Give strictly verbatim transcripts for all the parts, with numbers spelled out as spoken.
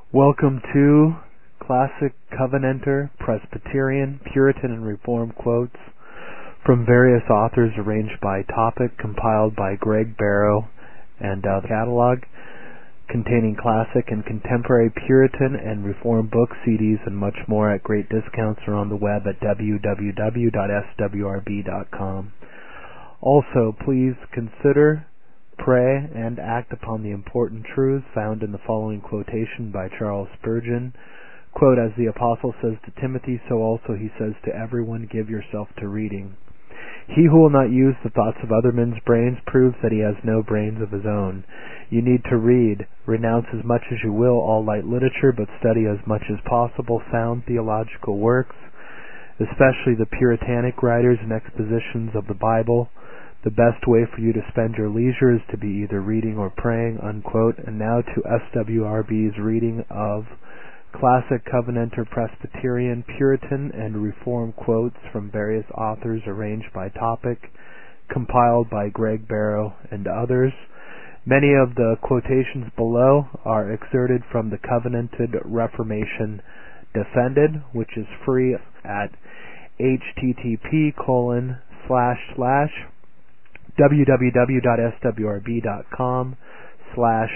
Welcome to Classic Covenanter, Presbyterian, Puritan, and Reformed quotes from various authors arranged by topic, compiled by Greg Barrow and uh, the catalog, containing classic and contemporary Puritan and Reformed books, C Ds, and much more at great discounts or on the web at w w w dot s w r b dot com. Also, please consider, pray, and act upon the important truths found in the following quotation by Charles Spurgeon. Quote, as the apostle says to Timothy, so also he says to everyone, give yourself to reading. He who will not use the thoughts of other men's brains proves that he has no brains of his own. You need to read, renounce as much as you will all light literature, but study as much as possible sound theological works, especially the Puritanic writers and expositions of the Bible. The best way for you to spend your leisure is to be either reading or praying, unquote. And now to S W R B's reading of Classic Covenanter, Presbyterian, Puritan, and Reformed quotes from various authors arranged by topic, compiled by Greg Barrow and others. Many of the quotations below are excerpted from the Covenanted Reformation Defended, which is free at http colon slash slash www.swrb.com slash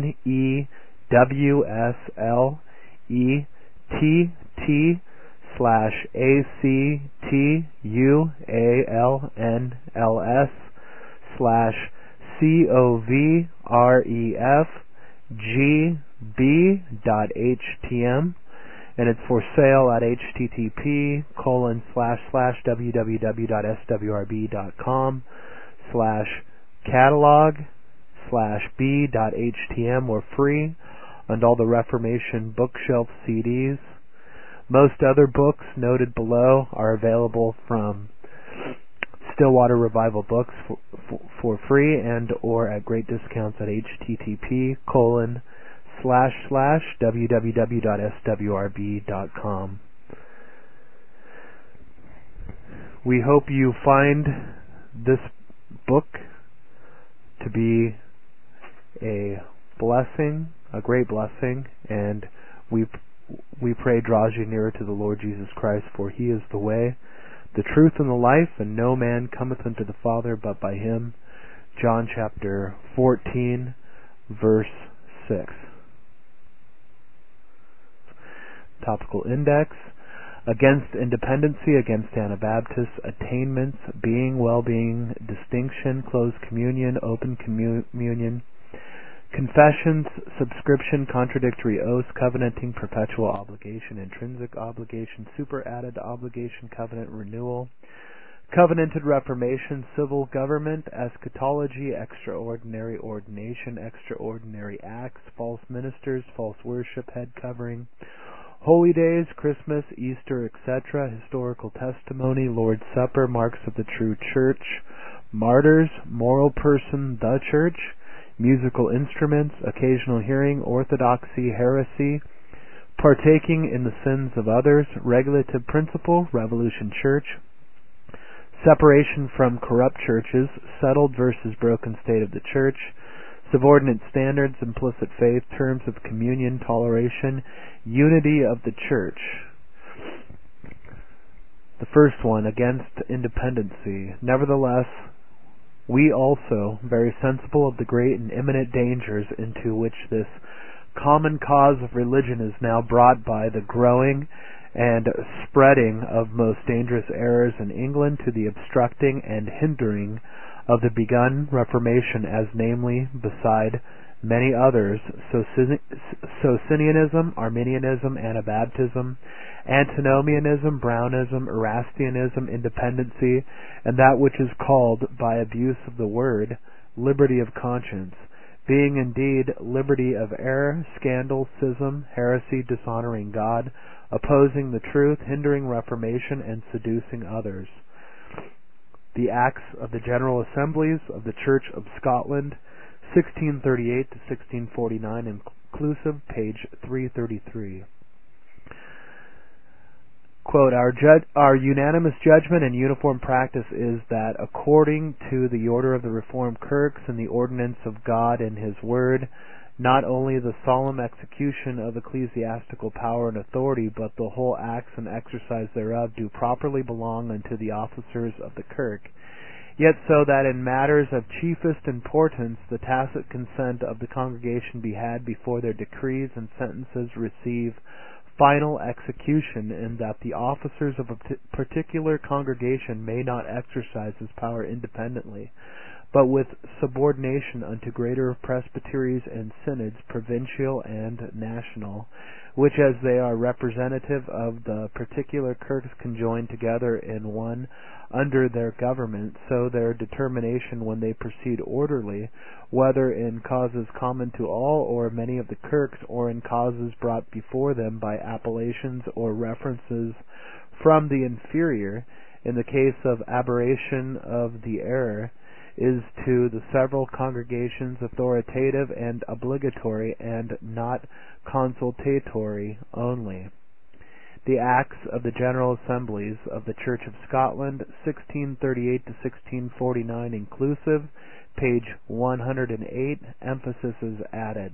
N-E-W-S-L-E-T-T slash A-C-T-U-A-L-N-L-S slash C-O-V-R-E-F-G-B dot H-T-M, and it's for sale at http colon slash slash www.swrb.com slash catalog slash b dot htm, or free on all the Reformation bookshelf C Ds. Most other books noted below are available from Stillwater Revival Books for, for, for free and or at great discounts at http colon slash slash www.swrb.com. We hope you find this book to be a blessing, a great blessing, and we we pray draws you nearer to the Lord Jesus Christ, for he is the way, the truth, and the life, and no man cometh unto the Father but by him. John chapter fourteen, verse six. Topical index. Against independency, against Anabaptists, attainments, being, well-being, distinction, closed communion, open communion, confessions, subscription, contradictory oaths, covenanting, perpetual obligation, intrinsic obligation, superadded obligation, covenant renewal, covenanted reformation, civil government, eschatology, extraordinary ordination, extraordinary acts, false ministers, false worship, head covering, holy days, Christmas, Easter, et cetera, historical testimony, Lord's Supper, marks of the true church, martyrs, moral person, the church, musical instruments, occasional hearing, orthodoxy, heresy, partaking in the sins of others, regulative principle, Revolution Church, separation from corrupt churches, settled versus broken state of the church, subordinate standards, implicit faith, terms of communion, toleration, unity of the church. The first one, against independency. Nevertheless, we also, very sensible of the great and imminent dangers into which this common cause of religion is now brought by the growing and spreading of most dangerous errors in England, to the obstructing and hindering of the begun Reformation, as namely, beside many others, Socinianism, Arminianism, Anabaptism, Antinomianism, Brownism, Erastianism, independency, and that which is called, by abuse of the word, liberty of conscience, being indeed liberty of error, scandal, schism, heresy, dishonoring God, opposing the truth, hindering reformation, and seducing others. The Acts of the General Assemblies of the Church of Scotland, sixteen thirty-eight to sixteen forty-nine, inclusive, page three thirty-three. Quote, our, ju- our unanimous judgment and uniform practice is that, according to the order of the Reformed Kirks and the ordinance of God and His Word, not only the solemn execution of ecclesiastical power and authority, but the whole acts and exercise thereof do properly belong unto the officers of the kirk. Yet so that in matters of chiefest importance the tacit consent of the congregation be had before their decrees and sentences receive final execution, and that the officers of a particular congregation may not exercise this power independently, but with subordination unto greater presbyteries and synods, provincial and national, which as they are representative of the particular kirks conjoined together in one under their government, so their determination when they proceed orderly, whether in causes common to all or many of the kirks, or in causes brought before them by appellations or references from the inferior, in the case of aberration of the error, is to the several congregations authoritative and obligatory, and not consultatory only. The Acts of the General Assemblies of the Church of Scotland, sixteen thirty-eight to sixteen forty-nine inclusive, page one hundred eight, emphasis is added.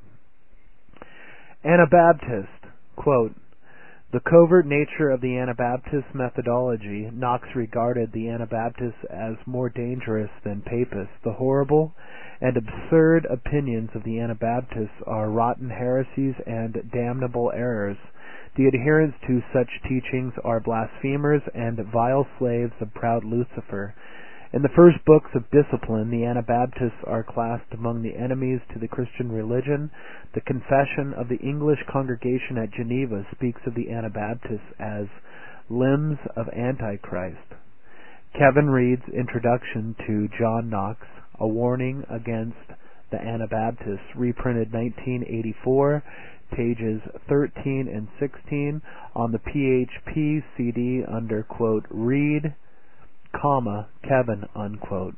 Anabaptist, quote, the covert nature of the Anabaptist methodology, Knox regarded the Anabaptists as more dangerous than Papists. The horrible and absurd opinions of the Anabaptists are rotten heresies and damnable errors. The adherents to such teachings are blasphemers and vile slaves of proud Lucifer. In the first books of discipline, the Anabaptists are classed among the enemies to the Christian religion. The Confession of the English Congregation at Geneva speaks of the Anabaptists as limbs of Antichrist. Kevin Reed's introduction to John Knox, A Warning Against the Anabaptists, reprinted nineteen eighty-four, pages thirteen and sixteen, on the P H P C D under, quote, Reed, comma, Kevin, unquote.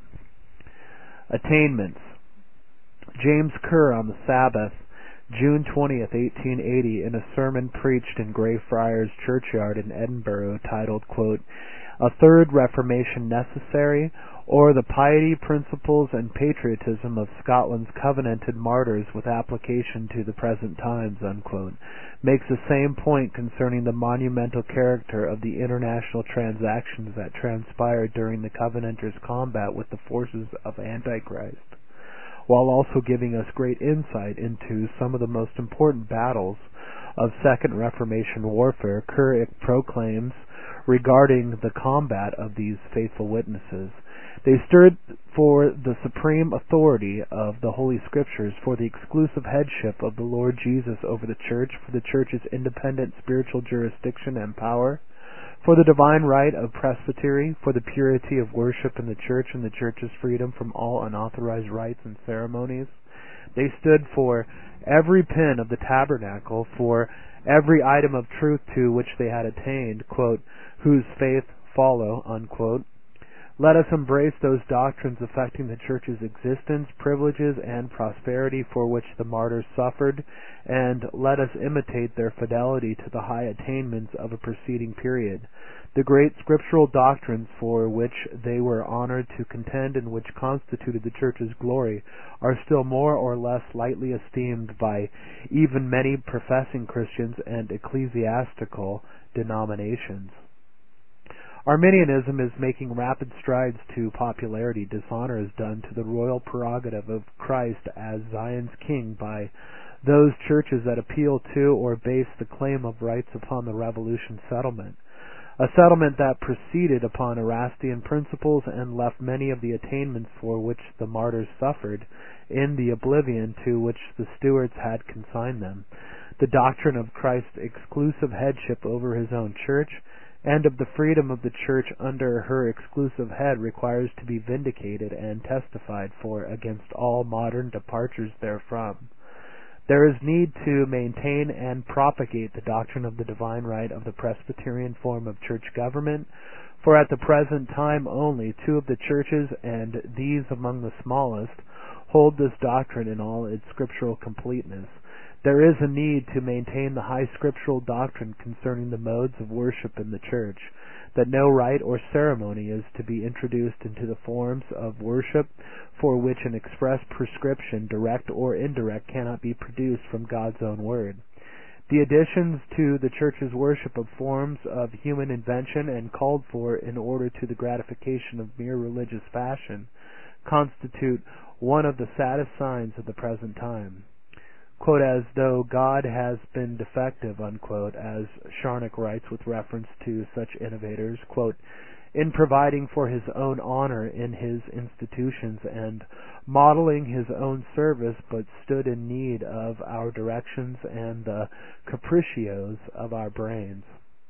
Attainments. James Kerr on the Sabbath, June twentieth, eighteen eighty, in a sermon preached in Greyfriars Churchyard in Edinburgh, titled, quote, A Third Reformation Necessary, or the Piety, Principles, and Patriotism of Scotland's Covenanted Martyrs with Application to the Present Times, unquote, makes the same point concerning the monumental character of the international transactions that transpired during the Covenanters' combat with the forces of Antichrist, while also giving us great insight into some of the most important battles of Second Reformation warfare. Kerr proclaims regarding the combat of these faithful witnesses: they stood for the supreme authority of the Holy Scriptures, for the exclusive headship of the Lord Jesus over the Church, for the Church's independent spiritual jurisdiction and power, for the divine right of presbytery, for the purity of worship in the Church and the Church's freedom from all unauthorized rites and ceremonies. They stood for every pin of the tabernacle, for every item of truth to which they had attained, quote, whose faith follow, unquote. Let us embrace those doctrines affecting the Church's existence, privileges, and prosperity for which the martyrs suffered, and let us imitate their fidelity to the high attainments of a preceding period. The great scriptural doctrines for which they were honored to contend and which constituted the Church's glory are still more or less lightly esteemed by even many professing Christians and ecclesiastical denominations. Arminianism is making rapid strides to popularity. Dishonor is done to the royal prerogative of Christ as Zion's king by those churches that appeal to or base the claim of rights upon the Revolution settlement, a settlement that proceeded upon Erastian principles and left many of the attainments for which the martyrs suffered in the oblivion to which the Stuarts had consigned them. The doctrine of Christ's exclusive headship over his own church and of the freedom of the Church under her exclusive head requires to be vindicated and testified for against all modern departures therefrom. There is need to maintain and propagate the doctrine of the divine right of the Presbyterian form of church government, for at the present time only two of the churches, and these among the smallest, hold this doctrine in all its scriptural completeness. There is a need to maintain the high scriptural doctrine concerning the modes of worship in the Church. that no rite or ceremony is to be introduced into the forms of worship for which an express prescription, direct or indirect, cannot be produced from God's own word. The additions to the Church's worship of forms of human invention and called for in order to the gratification of mere religious fashion constitute one of the saddest signs of the present time. Quote, as though God has been defective, unquote, as Charnock writes with reference to such innovators, quote, in providing for his own honor in his institutions and modeling his own service, but stood in need of our directions and the capriccios of our brains.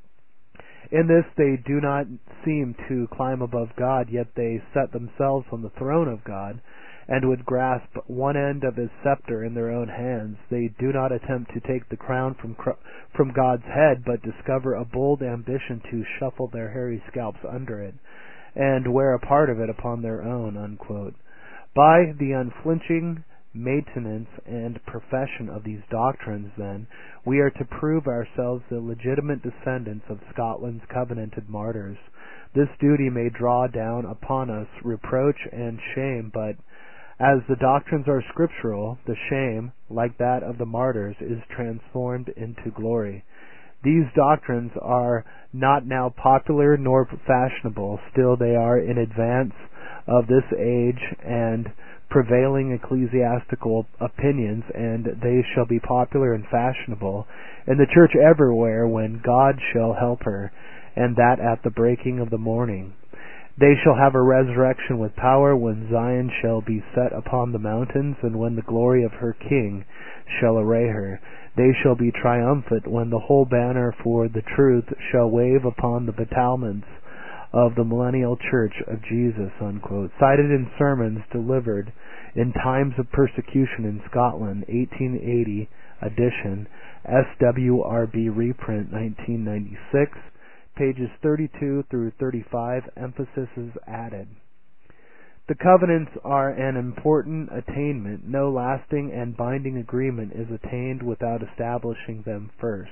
In this they do not seem to climb above God, yet they set themselves on the throne of God, and would grasp one end of his scepter in their own hands. They do not attempt to take the crown from from God's head, but discover a bold ambition to shuffle their hairy scalps under it, and wear a part of it upon their own, unquote. By the unflinching maintenance and profession of these doctrines, then, we are to prove ourselves the legitimate descendants of Scotland's covenanted martyrs. This duty may draw down upon us reproach and shame, but as the doctrines are scriptural, the shame, like that of the martyrs, is transformed into glory. These doctrines are not now popular nor fashionable, still they are in advance of this age and prevailing ecclesiastical opinions, and they shall be popular and fashionable in the church everywhere when God shall help her, and that at the breaking of the morning. They shall have a resurrection with power when Zion shall be set upon the mountains, and when the glory of her King shall array her. They shall be triumphant when the whole banner for the truth shall wave upon the battlements of the millennial church of Jesus, unquote. Cited in sermons delivered in times of persecution in Scotland, eighteen eighty edition, S W R B reprint, nineteen ninety-six, pages thirty-two through thirty-five, emphasis is added. The covenants are an important attainment. No lasting and binding agreement is attained without establishing them first.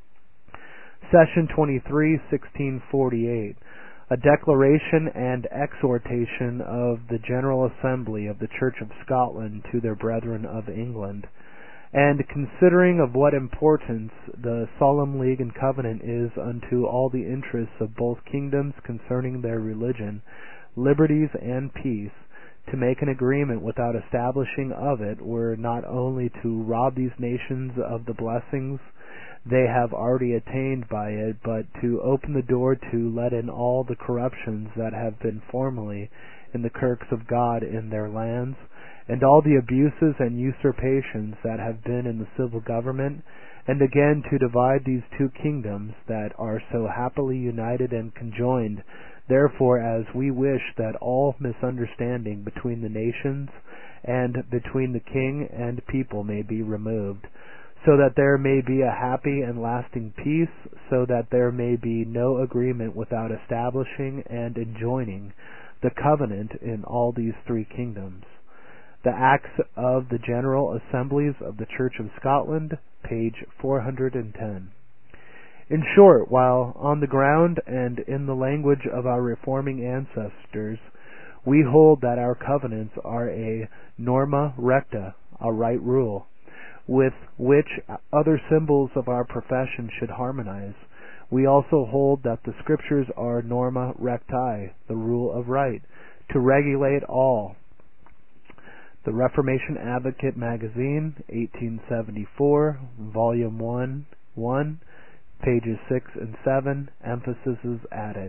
Session twenty-three, sixteen forty-eight. A declaration and exhortation of the General Assembly of the Church of Scotland to their brethren of England. And considering of what importance the solemn league and covenant is unto all the interests of both kingdoms concerning their religion, liberties, and peace, to make an agreement without establishing of it were not only to rob these nations of the blessings they have already attained by it, but to open the door to let in all the corruptions that have been formerly in the kirks of God in their lands, and all the abuses and usurpations that have been in the civil government, and again to divide these two kingdoms that are so happily united and conjoined, therefore as we wish that all misunderstanding between the nations and between the king and people may be removed, so that there may be a happy and lasting peace, so that there may be no agreement without establishing and enjoining the covenant in all these three kingdoms. The Acts of the General Assemblies of the Church of Scotland, page four hundred ten. In short, while on the ground and in the language of our reforming ancestors, we hold that our covenants are a norma recta, a right rule, with which other symbols of our profession should harmonize, we also hold that the Scriptures are norma recti, the rule of right, to regulate all. The Reformation Advocate Magazine, eighteen seventy-four, Volume one, one, pages six and seven, emphasis is added.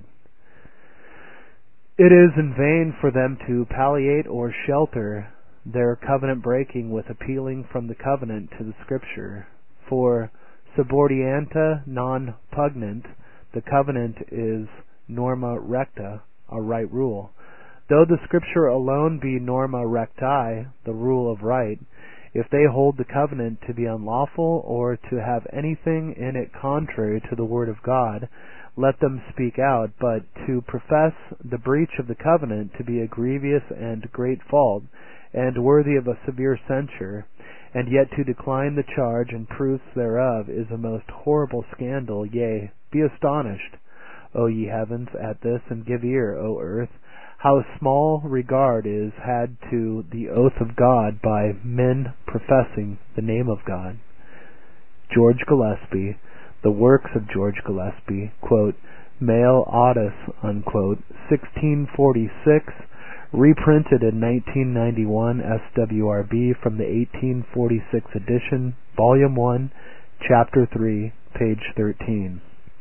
It is in vain for them to palliate or shelter their covenant breaking with appealing from the covenant to the Scripture. For subordienta non pugnant, the covenant is norma recta, a right rule. Though the Scripture alone be norma recti, the rule of right, if they hold the covenant to be unlawful or to have anything in it contrary to the Word of God, let them speak out, but to profess the breach of the covenant to be a grievous and great fault, and worthy of a severe censure, and yet to decline the charge and proofs thereof is a most horrible scandal, yea, be astonished. O ye heavens, at this, and give ear, O earth, how small regard is had to the oath of God by men professing the name of God. George Gillespie, The Works of George Gillespie, quote, Male Audis, unquote, sixteen forty-six, reprinted in nineteen ninety-one, S W R B, from the eighteen forty-six edition, Volume one, Chapter three, page thirteen.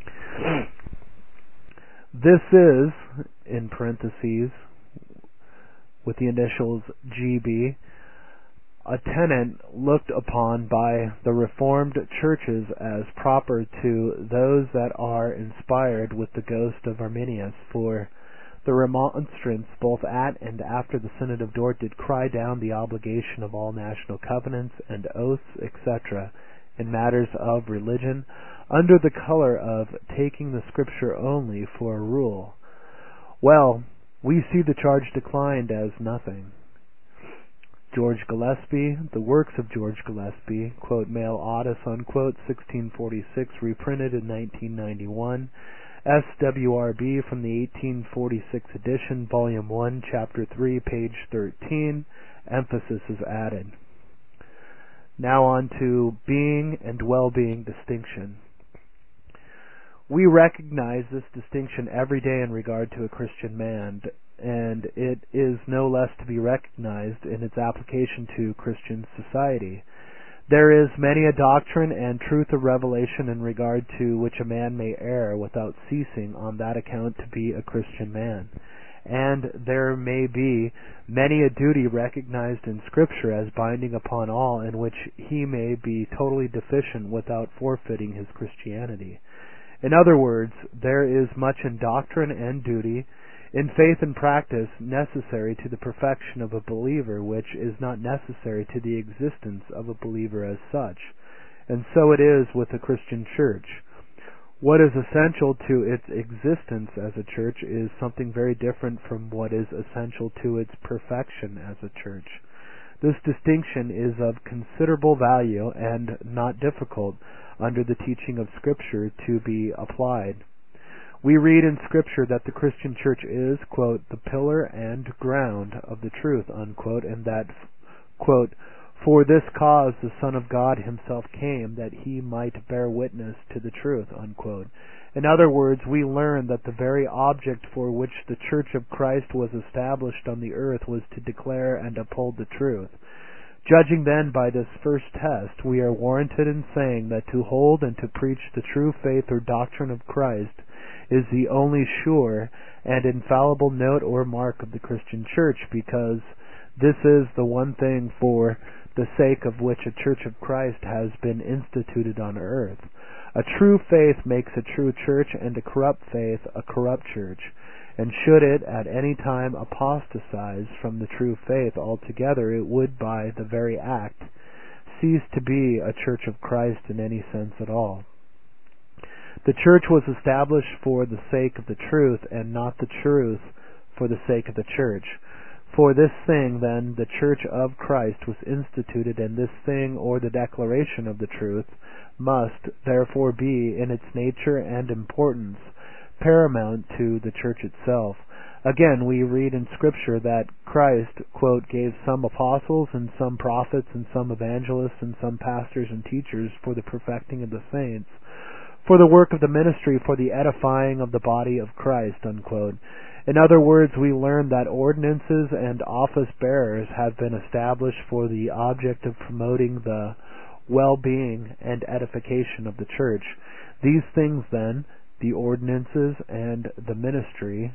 This is, in parentheses, with the initials G B, a tenet looked upon by the Reformed churches as proper to those that are inspired with the ghost of Arminius, for the remonstrants both at and after the Synod of Dort did cry down the obligation of all national covenants and oaths, et cetera, in matters of religion, under the color of taking the Scripture only for a rule. Well, we see the charge declined as nothing. George Gillespie, The Works of George Gillespie, quote, Male Audis, unquote, sixteen forty-six, reprinted in nineteen ninety-one, S W R B, from the eighteen forty-six edition, Volume one, Chapter three, page thirteen, emphasis is added. Now on to being and well-being distinction. We recognize this distinction every day in regard to a Christian man, and it is no less to be recognized in its application to Christian society. There is many a doctrine and truth of revelation in regard to which a man may err without ceasing on that account to be a Christian man. And there may be many a duty recognized in Scripture as binding upon all, in which he may be totally deficient without forfeiting his Christianity. In other words, there is much in doctrine and duty, in faith and practice, necessary to the perfection of a believer, which is not necessary to the existence of a believer as such. And so it is with the Christian church. What is essential to its existence as a church is something very different from what is essential to its perfection as a church. This distinction is of considerable value and not difficult under the teaching of Scripture to be applied. We read in Scripture that the Christian church is, quote, the pillar and ground of the truth, unquote, and that, quote, for this cause the Son of God himself came, that he might bear witness to the truth, unquote. In other words, we learn that the very object for which the Church of Christ was established on the earth was to declare and uphold the truth. Judging then by this first test, we are warranted in saying that to hold and to preach the true faith or doctrine of Christ is the only sure and infallible note or mark of the Christian church, because this is the one thing for the sake of which a church of Christ has been instituted on earth. A true faith makes a true church, and a corrupt faith a corrupt church. And should it at any time apostatize from the true faith altogether, it would by the very act cease to be a church of Christ in any sense at all. The church was established for the sake of the truth, and not the truth for the sake of the church. For this thing, then, the church of Christ was instituted, and this thing, or the declaration of the truth, must therefore be, in its nature and importance, paramount to the church itself. Again, we read in Scripture that Christ, quote, gave some apostles, and some prophets, and some evangelists, and some pastors and teachers for the perfecting of the saints, for the work of the ministry, for the edifying of the body of Christ, unquote. In other words, we learn that ordinances and office bearers have been established for the object of promoting the well-being and edification of the church. These things, then, the ordinances and the ministry,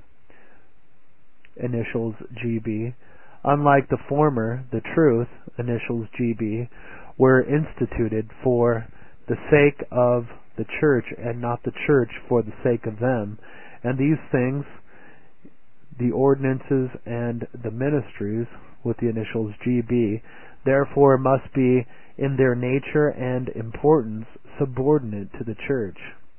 initials G B, unlike the former, the truth, initials G B, were instituted for the sake of the church, and not the church for the sake of them. And these things, the ordinances and the ministries, with the initials G B, therefore must be in their nature and importance subordinate to the church.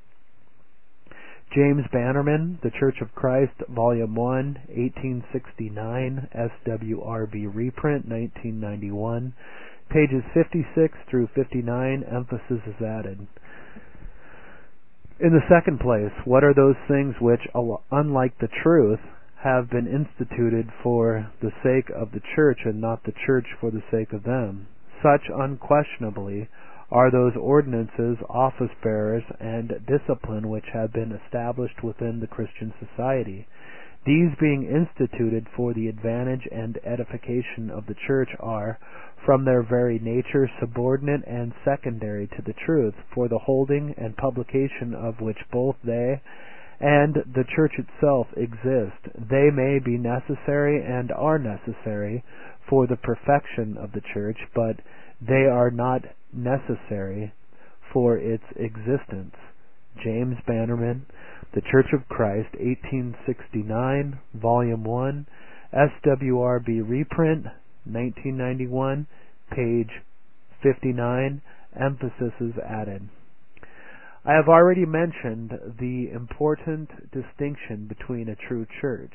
James Bannerman, The Church of Christ, Volume one, eighteen sixty-nine, S W R B reprint, nineteen ninety-one, pages fifty-six through fifty-nine, emphasis is added. In the second place, what are those things which, unlike the truth, have been instituted for the sake of the church and not the church for the sake of them? Such, unquestionably, are those ordinances, office bearers, and discipline which have been established within the Christian society. These being instituted for the advantage and edification of the church are, from their very nature, subordinate and secondary to the truth, for the holding and publication of which both they and the church itself exist. They may be necessary and are necessary for the perfection of the church, but they are not necessary for its existence. James Bannerman, The Church of Christ, eighteen sixty-nine, Volume one, S W R B reprint, nineteen ninety-one, page fifty-nine, emphasis is added. I have already mentioned the important distinction between a true church,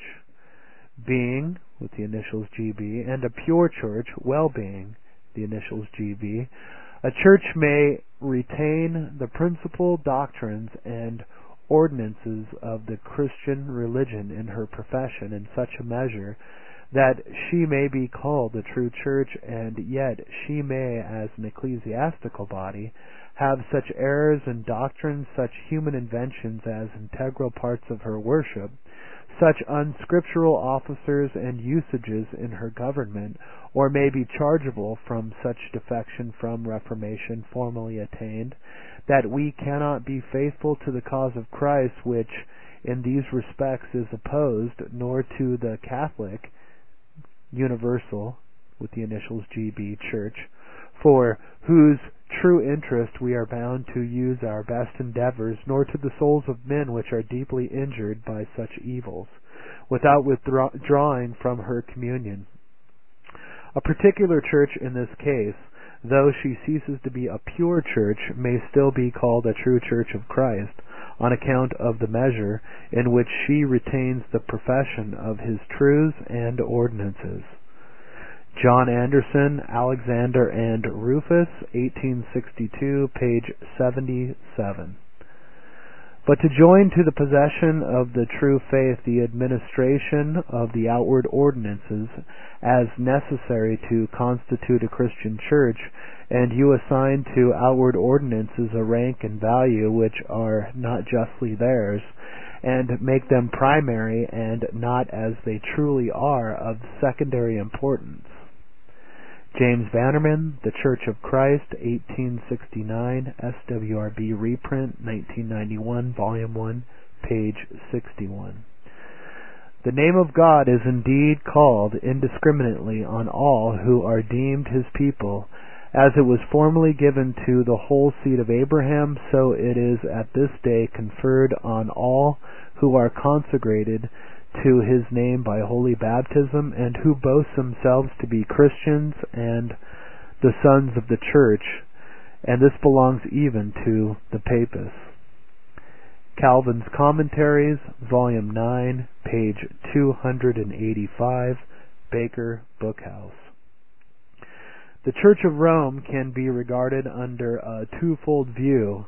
being, with the initials G B, and a pure church, well-being, the initials G B. A church may retain the principal doctrines and ordinances of the Christian religion in her profession in such a measure that she may be called a true church, and yet she may, as an ecclesiastical body, have such errors in doctrine, such human inventions as integral parts of her worship, such unscriptural officers and usages in her government, or may be chargeable from such defection from Reformation formerly attained, that we cannot be faithful to the cause of Christ, which in these respects is opposed, nor to the Catholic, universal, with the initials G B, Church, for whose true interest we are bound to use our best endeavors, nor to the souls of men which are deeply injured by such evils, without withdrawing from her communion. A particular church in this case, though she ceases to be a pure church, may still be called a true church of Christ, on account of the measure in which she retains the profession of his truths and ordinances. John Anderson, Alexander and Rufus, eighteen sixty-two, page seventy-seven. But to join to the possession of the true faith the administration of the outward ordinances as necessary to constitute a Christian church, and you assign to outward ordinances a rank and value which are not justly theirs, and make them primary and not as they truly are of secondary importance. James Bannerman, The Church of Christ, eighteen sixty-nine, S W R B reprint, nineteen ninety-one, Volume one, page sixty-one. The name of God is indeed called indiscriminately on all who are deemed his people, as it was formerly given to the whole seed of Abraham, so it is at this day conferred on all who are consecrated to his name by holy baptism, and who boast themselves to be Christians and the sons of the church, and this belongs even to the papists. Calvin's Commentaries, Volume nine, page two hundred eighty-five, Baker Bookhouse. The Church of Rome can be regarded under a twofold view,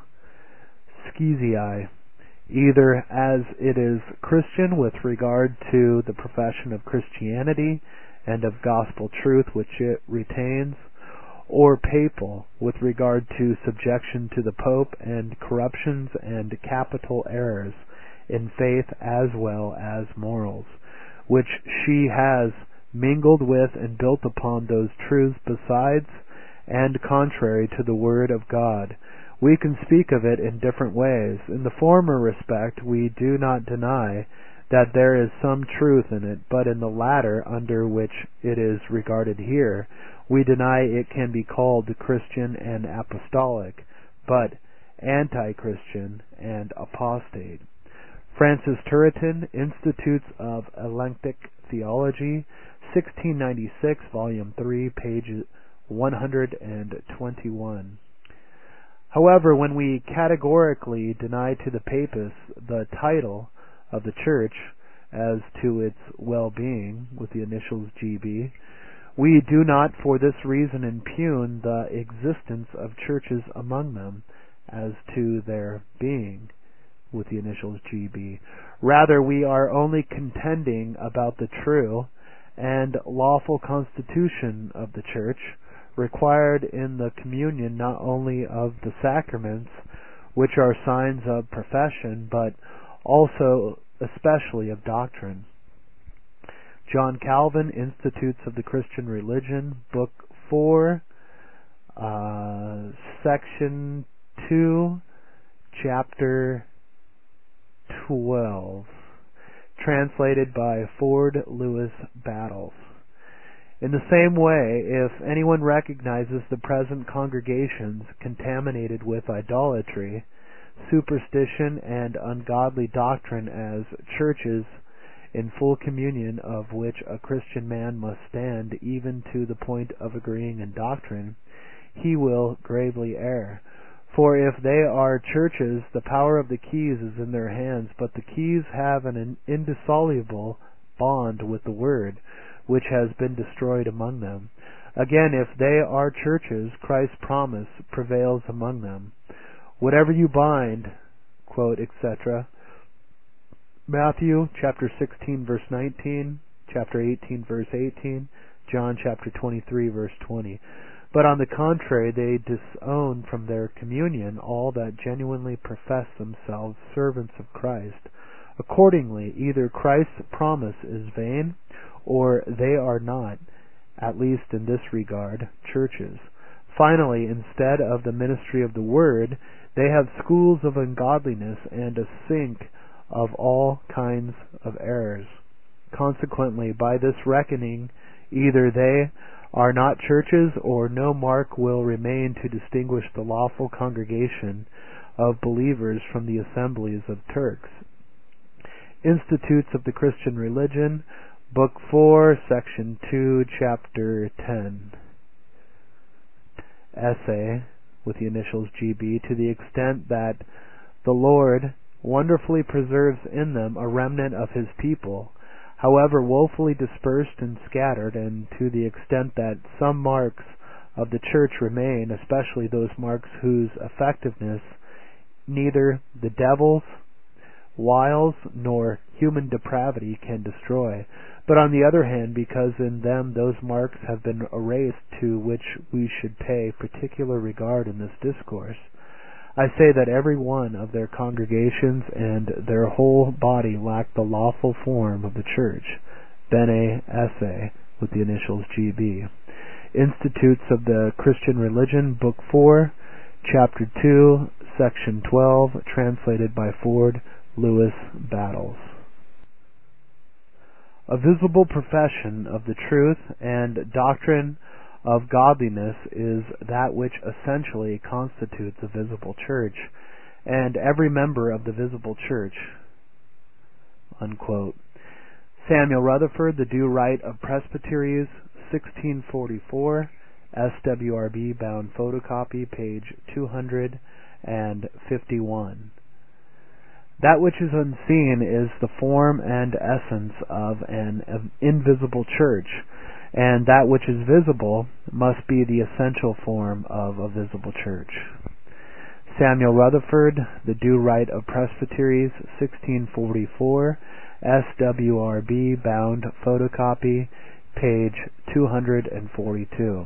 schizai, either as it is Christian with regard to the profession of Christianity and of gospel truth which it retains, or papal with regard to subjection to the Pope and corruptions and capital errors in faith as well as morals, which she has mingled with and built upon those truths besides and contrary to the Word of God. We can speak of it in different ways. In the former respect, we do not deny that there is some truth in it, but in the latter, under which it is regarded here, we deny it can be called Christian and apostolic, but anti-Christian and apostate. Francis Turretin, Institutes of Eclectic Theology, sixteen ninety-six, Volume three, page one hundred twenty-one. However, when we categorically deny to the papists the title of the church as to its well-being, with the initials G B, we do not for this reason impugn the existence of churches among them as to their being. with the initials G B. Rather, we are only contending about the true and lawful constitution of the Church, required in the communion not only of the sacraments, which are signs of profession, but also especially of doctrine. John Calvin, Institutes of the Christian Religion, Book four, uh, Section two, Chapter twelve, translated by Ford Lewis Battles. In the same way, if anyone recognizes the present congregations contaminated with idolatry, superstition, and ungodly doctrine as churches in full communion of which a Christian man must stand even to the point of agreeing in doctrine, he will gravely err. For if they are churches, the power of the keys is in their hands, but the keys have an indissoluble bond with the word, which has been destroyed among them. Again, if they are churches, Christ's promise prevails among them. Whatever you bind, quote, et cetera. Matthew chapter sixteen, verse nineteen, chapter eighteen, verse eighteen, John chapter twenty-three, verse twenty. But on the contrary, they disown from their communion all that genuinely profess themselves servants of Christ. Accordingly, either Christ's promise is vain, or they are not, at least in this regard, churches. Finally, instead of the ministry of the Word, they have schools of ungodliness and a sink of all kinds of errors. Consequently, by this reckoning, either they are not churches, or no mark will remain to distinguish the lawful congregation of believers from the assemblies of Turks. Institutes of the Christian Religion, Book four, Section two, Chapter ten. Essay, with the initials G B, to the extent that the Lord wonderfully preserves in them a remnant of His people, however woefully dispersed and scattered, and to the extent that some marks of the Church remain, especially those marks whose effectiveness neither the devil's wiles nor human depravity can destroy, but on the other hand, because in them those marks have been erased to which we should pay particular regard in this discourse, I say that every one of their congregations and their whole body lack the lawful form of the Church. Bene Esse, with the initials G B. Institutes of the Christian Religion, Book four, Chapter two, Section twelve, translated by Ford Lewis Battles. A visible profession of the truth and doctrine of godliness is that which essentially constitutes a visible church, and every member of the visible church, unquote. Samuel Rutherford, The Due Right of Presbyteries, sixteen forty-four, S W R B bound photocopy, page two hundred fifty-one. That which is unseen is the form and essence of an invisible church, and that which is visible must be the essential form of a visible church. Samuel Rutherford, The Due Right of Presbyteries, sixteen forty-four, S W R B bound photocopy, page two hundred forty-two.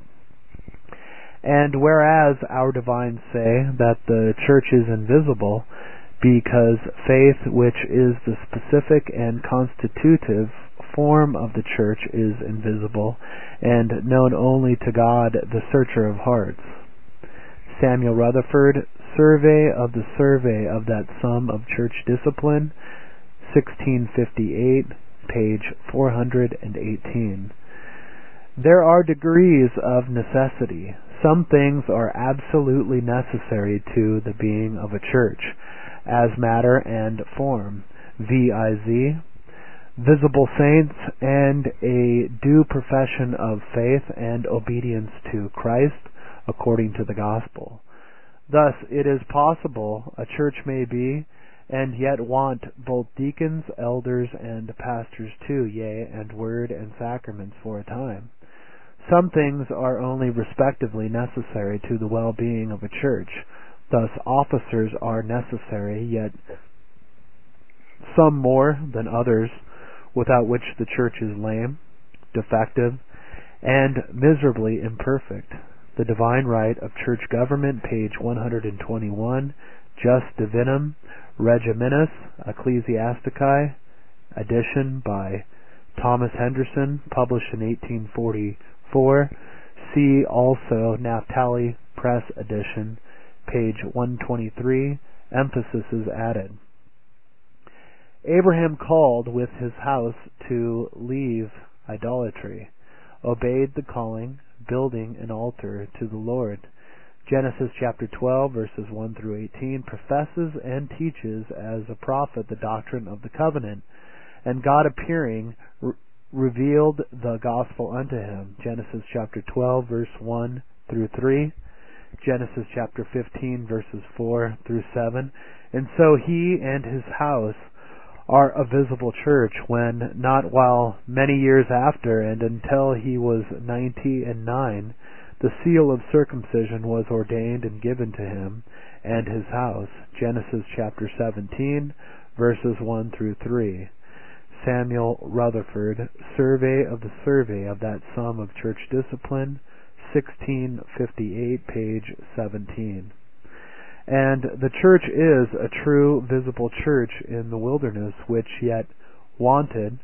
And whereas our divines say that the church is invisible, because faith, which is the specific and constitutive form of the church, is invisible and known only to God, the searcher of hearts. Samuel Rutherford, Survey of the Survey of that Sum of Church Discipline, sixteen fifty-eight, page four hundred eighteen. There are degrees of necessity. Some things are absolutely necessary to the being of a church, as matter and form, viz., visible saints and a due profession of faith and obedience to Christ according to the gospel. Thus it is possible a church may be and yet want both deacons, elders, and pastors too, yea, and word and sacraments for a time. Some things are only respectively necessary to the well-being of a church, Thus officers are necessary, yet some more than others, without which the church is lame, defective, and miserably imperfect. The Divine Right of Church Government, page one hundred twenty-one, Just Divinum Regimenus Ecclesiastici, edition by Thomas Henderson, published in eighteen forty-four. See also Naphtali Press edition, page one twenty-three. Emphasis is added. Abraham called with his house to leave idolatry, obeyed the calling, building an altar to the Lord. Genesis chapter twelve, verses one through eighteen, professes and teaches as a prophet the doctrine of the covenant, and God appearing re- revealed the gospel unto him. Genesis chapter twelve, verse one through three, Genesis chapter fifteen, verses four through seven. And so he and his house are a visible church, when not while many years after, and until he was ninety and nine, the seal of circumcision was ordained and given to him and his house. Genesis chapter seventeen, verses one through three. Samuel Rutherford, Survey of the Survey of that Sum of Church Discipline, sixteen fifty-eight, page seventeen. And the church is a true visible church in the wilderness, which yet wanted,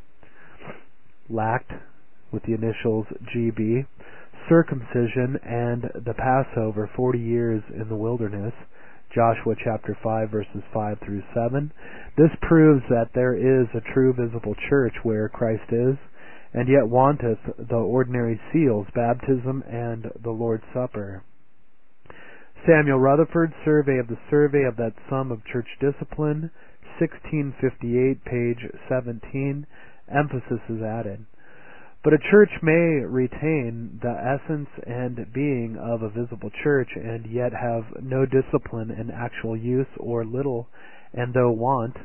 lacked, with the initials G B, circumcision and the Passover forty years in the wilderness. Joshua chapter five, verses five through seven. This proves that there is a true visible church where Christ is, and yet wanteth the ordinary seals, baptism and the Lord's Supper. Samuel Rutherford, Survey of the Survey of that Sum of Church Discipline, sixteen fifty-eight, page seventeen. Emphasis is added. But a church may retain the essence and being of a visible church, and yet have no discipline in actual use, or little, and though want,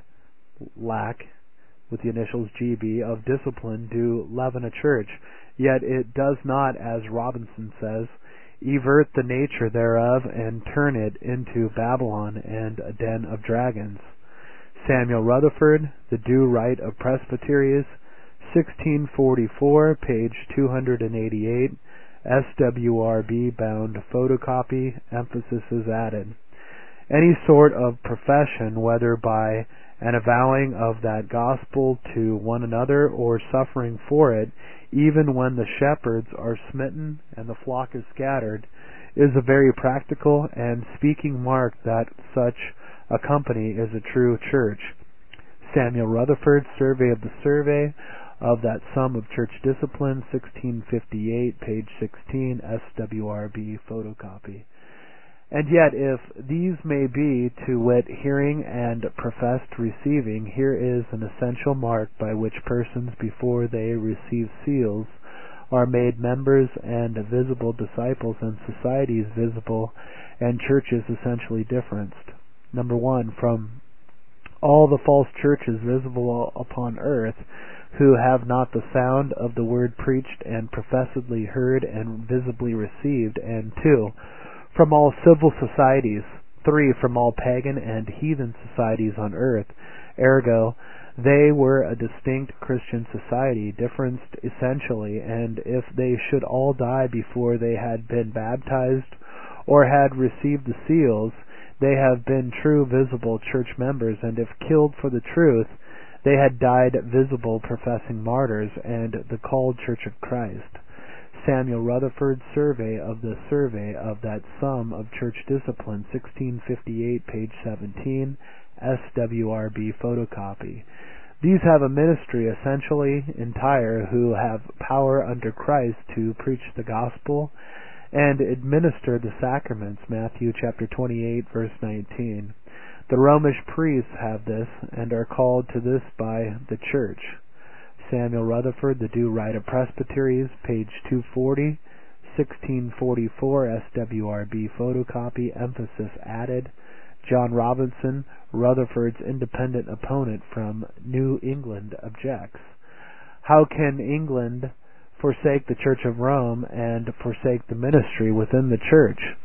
lack, with the initials G B, of discipline, do leaven a church. Yet it does not, as Robinson says, evert the nature thereof, and turn it into Babylon and a den of dragons. Samuel Rutherford, The Due Right of Presbyteries, sixteen forty-four, page two hundred eighty-eight, S W R B bound photocopy. Emphasis is added. Any sort of profession, whether by an avowing of that gospel to one another, or suffering for it, even when the shepherds are smitten and the flock is scattered, is a very practical and speaking mark that such a company is a true church. Samuel Rutherford, Survey of the Survey of that Sum of Church Discipline, sixteen fifty-eight, page sixteen, S W R B photocopy. And yet, if these may be, to wit, hearing and professed receiving, here is an essential mark by which persons, before they receive seals, are made members and visible disciples, and societies visible, and churches essentially differenced. Number one, from all the false churches visible upon earth, who have not the sound of the word preached and professedly heard and visibly received. And two, from all civil societies. Three, from all pagan and heathen societies on earth. Ergo, they were a distinct Christian society, differenced essentially, and if they should all die before they had been baptized or had received the seals, they have been true visible church members, and if killed for the truth, they had died visible professing martyrs and the called Church of Christ. Samuel Rutherford, Survey of the Survey of that Sum of Church Discipline, sixteen fifty-eight, page seventeen, S W R B photocopy. These have a ministry essentially entire, who have power under Christ to preach the gospel and administer the sacraments, Matthew chapter twenty-eight, verse nineteen. The Romish priests have this, and are called to this by the church. Samuel Rutherford, The Due Right of Presbyteries, page two forty, sixteen forty-four, S W R B photocopy. Emphasis added. John Robinson, Rutherford's independent opponent from New England, objects. How can England forsake the Church of Rome and forsake the ministry within the church?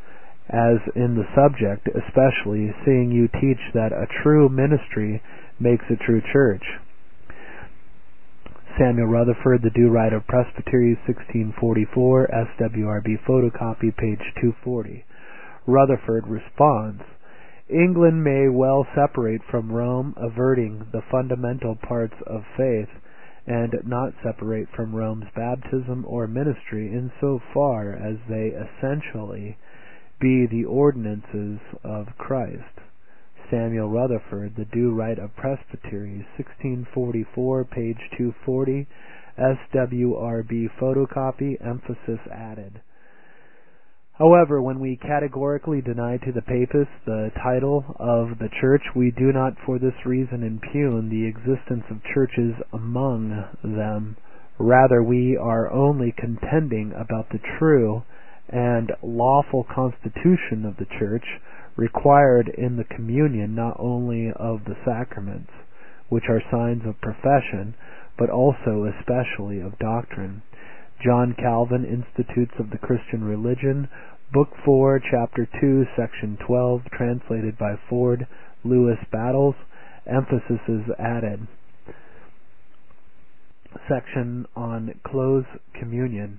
as in the subject, especially, seeing you teach that a true ministry makes a true church. Samuel Rutherford, The Due Right of Presbytery, sixteen forty-four, S W R B photocopy, page two forty. Rutherford responds, England may well separate from Rome, averting the fundamental parts of faith, and not separate from Rome's baptism or ministry in so far as they essentially be the ordinances of Christ. Samuel Rutherford, The Due Right of Presbytery, sixteen forty-four, page two forty, S W R B photocopy, emphasis added. However, when we categorically deny to the Papists the title of the Church, we do not for this reason impugn the existence of churches among them. Rather, we are only contending about the true and lawful constitution of the Church, required in the communion not only of the sacraments, which are signs of profession, but also especially of doctrine. John Calvin, Institutes of the Christian Religion, Book four, Chapter two, Section twelve, translated by Ford Lewis Battles, emphasis is added. Section on Close Communion.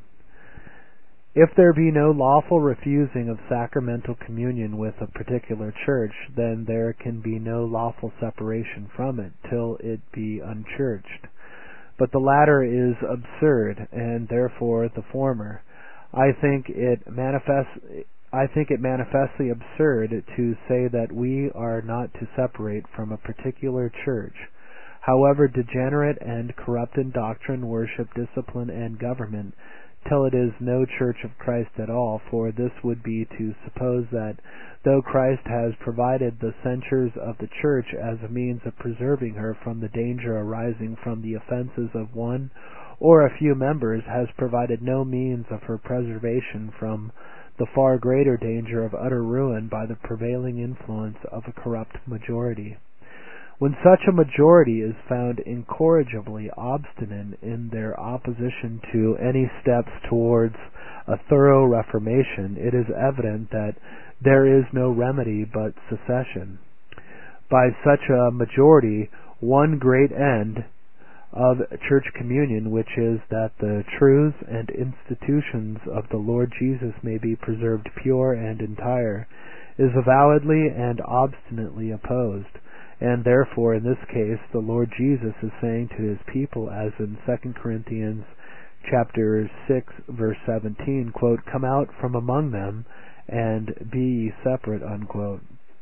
If there be no lawful refusing of sacramental communion with a particular church, then there can be no lawful separation from it till it be unchurched. But the latter is absurd, and therefore the former. I think it manifest, I think it manifestly absurd to say that we are not to separate from a particular church, however degenerate and corrupt in doctrine, worship, discipline, and government, till it is no church of Christ at all, for this would be to suppose that, though Christ has provided the censures of the church as a means of preserving her from the danger arising from the offenses of one or a few members, has provided no means of her preservation from the far greater danger of utter ruin by the prevailing influence of a corrupt majority. When such a majority is found incorrigibly obstinate in their opposition to any steps towards a thorough reformation, it is evident that there is no remedy but secession. By such a majority, one great end of church communion, which is that the truths and institutions of the Lord Jesus may be preserved pure and entire, is avowedly and obstinately opposed. And therefore, in this case, the Lord Jesus is saying to his people, as in Second Corinthians chapter six, verse seventeen, quote, "Come out from among them, and be ye separate," unquote.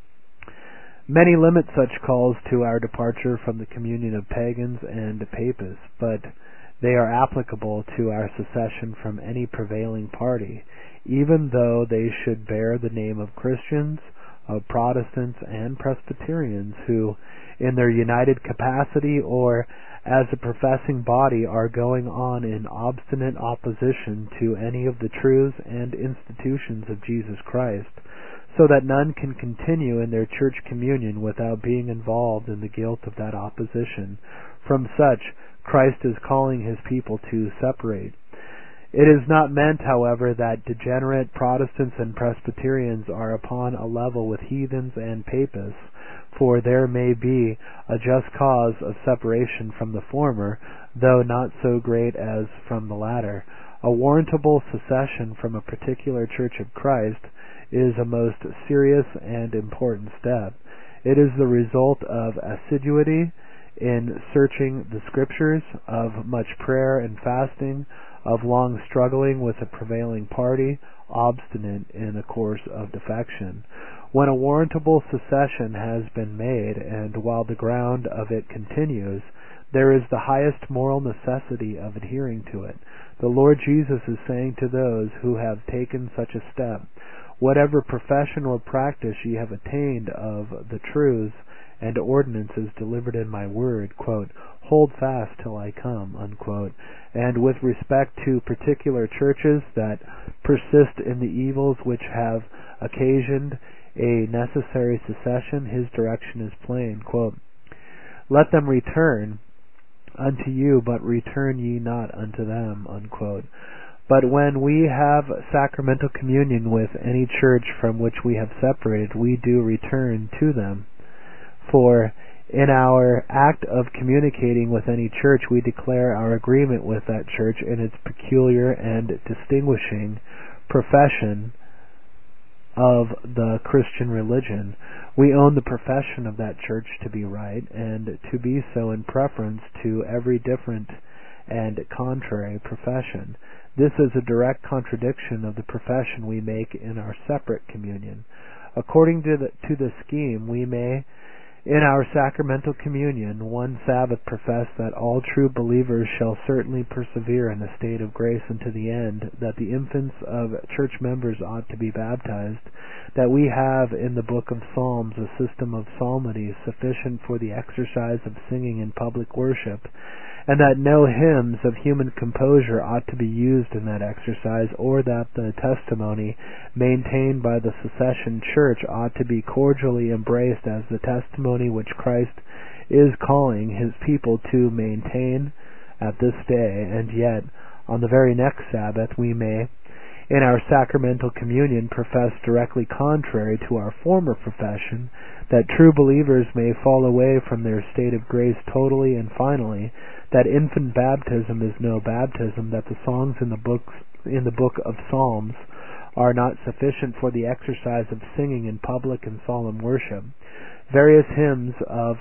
Many limit such calls to our departure from the communion of pagans and papists, but they are applicable to our secession from any prevailing party, even though they should bear the name of Christians, of Protestants and Presbyterians, who, in their united capacity or as a professing body, are going on in obstinate opposition to any of the truths and institutions of Jesus Christ, so that none can continue in their church communion without being involved in the guilt of that opposition. From such, Christ is calling his people to separate. It is not meant, however, that degenerate Protestants and Presbyterians are upon a level with heathens and papists, for there may be a just cause of separation from the former, though not so great as from the latter. A warrantable secession from a particular Church of Christ is a most serious and important step. It is the result of assiduity in searching the Scriptures, of much prayer and fasting, of long struggling with a prevailing party, obstinate in a course of defection. When a warrantable secession has been made, and while the ground of it continues, there is the highest moral necessity of adhering to it. The Lord Jesus is saying to those who have taken such a step, "Whatever profession or practice ye have attained of the truths and ordinances delivered in my word," quote, "hold fast till I come," unquote. And with respect to particular churches that persist in the evils which have occasioned a necessary secession, his direction is plain, quote, "Let them return unto you, but return ye not unto them," unquote. But when we have sacramental communion with any church from which we have separated, we do return to them. For in our act of communicating with any church, we declare our agreement with that church in its peculiar and distinguishing profession of the Christian religion. We own the profession of that church to be right, and to be so in preference to every different and contrary profession. This is a direct contradiction of the profession we make in our separate communion. According to the, to the scheme, we may, in our sacramental communion, one Sabbath profess that all true believers shall certainly persevere in a state of grace unto the end, that the infants of church members ought to be baptized, that we have in the book of Psalms a system of psalmody sufficient for the exercise of singing in public worship, and that no hymns of human composure ought to be used in that exercise, or that the testimony maintained by the Secession Church ought to be cordially embraced as the testimony which Christ is calling his people to maintain at this day, and yet on the very next Sabbath we may, in our sacramental communion, profess directly contrary to our former profession, that true believers may fall away from their state of grace totally and finally, that infant baptism is no baptism, that the songs in the books in the book of Psalms are not sufficient for the exercise of singing in public and solemn worship, various hymns of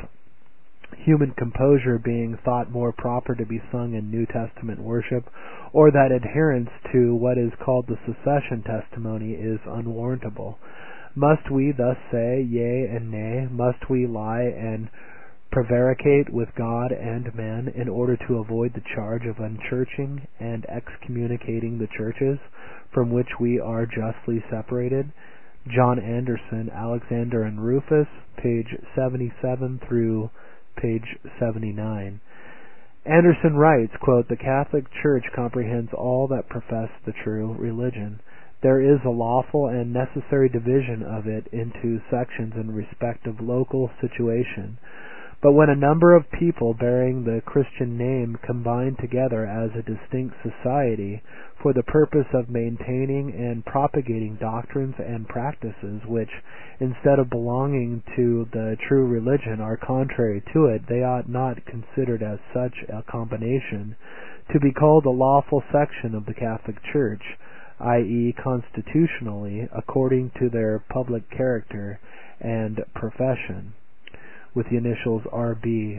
human composure being thought more proper to be sung in New Testament worship, or that adherence to what is called the Secession testimony is unwarrantable. Must we thus say yea and nay? Must we lie and prevaricate with God and men in order to avoid the charge of unchurching and excommunicating the churches from which we are justly separated? John Anderson, Alexander and Rufus, page seventy-seven through page seventy-nine. Anderson writes, quote, "The Catholic Church comprehends all that profess the true religion. There is a lawful and necessary division of it into sections in respect of local situation. But when a number of people bearing the Christian name combine together as a distinct society for the purpose of maintaining and propagating doctrines and practices which, instead of belonging to the true religion, are contrary to it, they ought not, considered as such a combination, to be called a lawful section of the Catholic Church, that is constitutionally, according to their public character and profession," with the initials R B.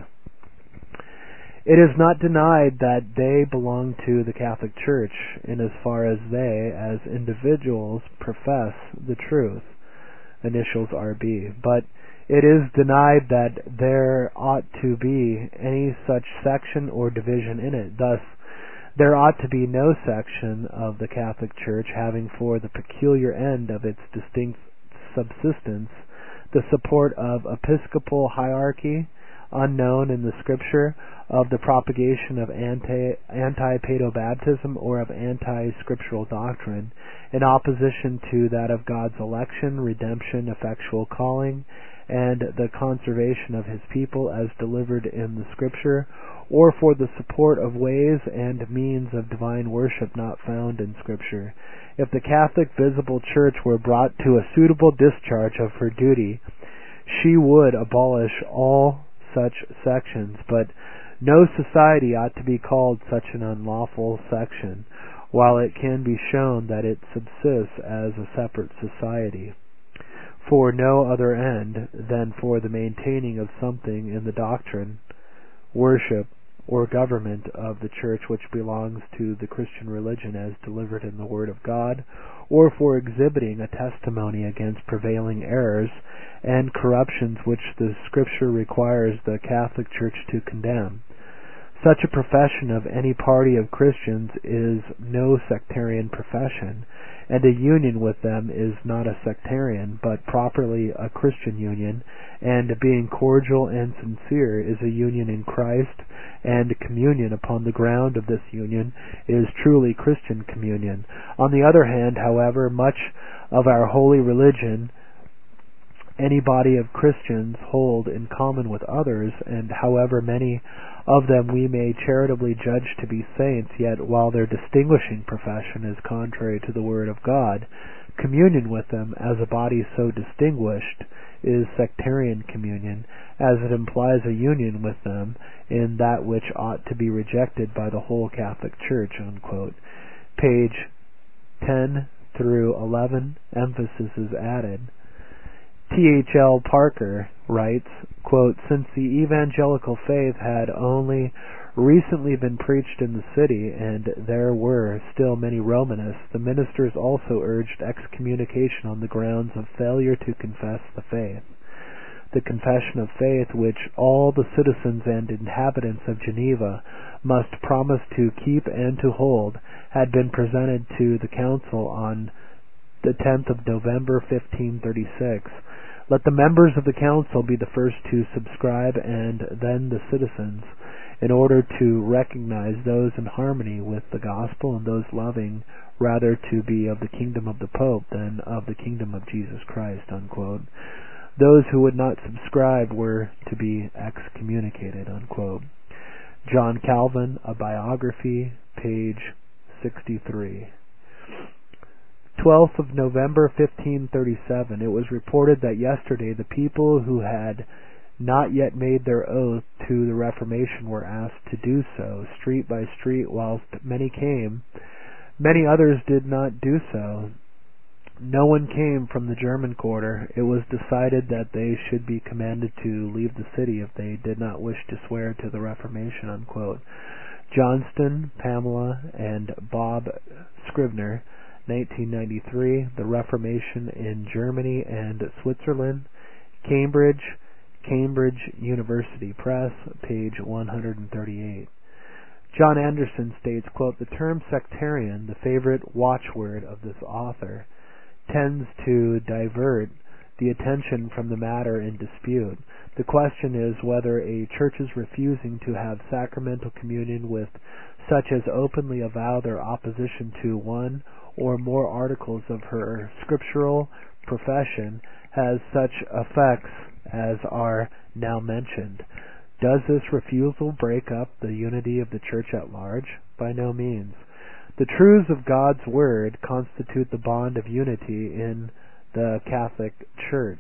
It is not denied that they belong to the Catholic Church in as far as they, as individuals, profess the truth, initials R B, but it is denied that there ought to be any such section or division in it. Thus, there ought to be no section of the Catholic Church having for the peculiar end of its distinct subsistence the support of episcopal hierarchy, unknown in the Scripture, of the propagation of anti, anti-paedobaptism or of anti-scriptural doctrine, in opposition to that of God's election, redemption, effectual calling, and the conservation of his people as delivered in the Scripture, or for the support of ways and means of divine worship not found in Scripture. If the Catholic visible Church were brought to a suitable discharge of her duty, she would abolish all such sections, but no society ought to be called such an unlawful section, while it can be shown that it subsists as a separate society, for no other end than for the maintaining of something in the doctrine, worship, or government of the Church which belongs to the Christian religion as delivered in the Word of God, or for exhibiting a testimony against prevailing errors and corruptions which the Scripture requires the Catholic Church to condemn. Such a profession of any party of Christians is no sectarian profession, and a union with them is not a sectarian, but properly a Christian union, and being cordial and sincere is a union in Christ, and communion upon the ground of this union is truly Christian communion. On the other hand, however much of our holy religion any body of Christians hold in common with others, and however many Of them we may charitably judge to be saints, yet while their distinguishing profession is contrary to the word of God, communion with them as a body so distinguished is sectarian communion, as it implies a union with them in that which ought to be rejected by the whole Catholic Church." Unquote. Page ten through eleven, emphasis is added. T H L Parker writes, quote, "Since the evangelical faith had only recently been preached in the city, and there were still many Romanists, the ministers also urged excommunication on the grounds of failure to confess the faith. The confession of faith, which all the citizens and inhabitants of Geneva must promise to keep and to hold, had been presented to the council on the tenth of November, fifteen thirty-six. Let the members of the council be the first to subscribe, and then the citizens, in order to recognize those in harmony with the gospel and those loving rather to be of the kingdom of the Pope than of the kingdom of Jesus Christ." Unquote. Those who would not subscribe were to be excommunicated. Unquote. John Calvin, A Biography, page sixty-three. twelfth of November, fifteen thirty-seven. It was reported that yesterday the people who had not yet made their oath to the Reformation were asked to do so, street by street, whilst many came. Many others did not do so. No one came from the German quarter. It was decided that they should be commanded to leave the city if they did not wish to swear to the Reformation. Unquote. Johnston, Pamela, and Bob Scribner, nineteen ninety-three, The Reformation in Germany and Switzerland, Cambridge, Cambridge University Press, page one hundred thirty-eight. John Anderson states, quote, "The term sectarian, the favorite watchword of this author, tends to divert the attention from the matter in dispute. The question is whether a church's refusing to have sacramental communion with such as openly avow their opposition to one or more articles of her scriptural profession has such effects as are now mentioned. Does this refusal break up the unity of the Church at large? By no means. The truths of God's Word constitute the bond of unity in the Catholic Church,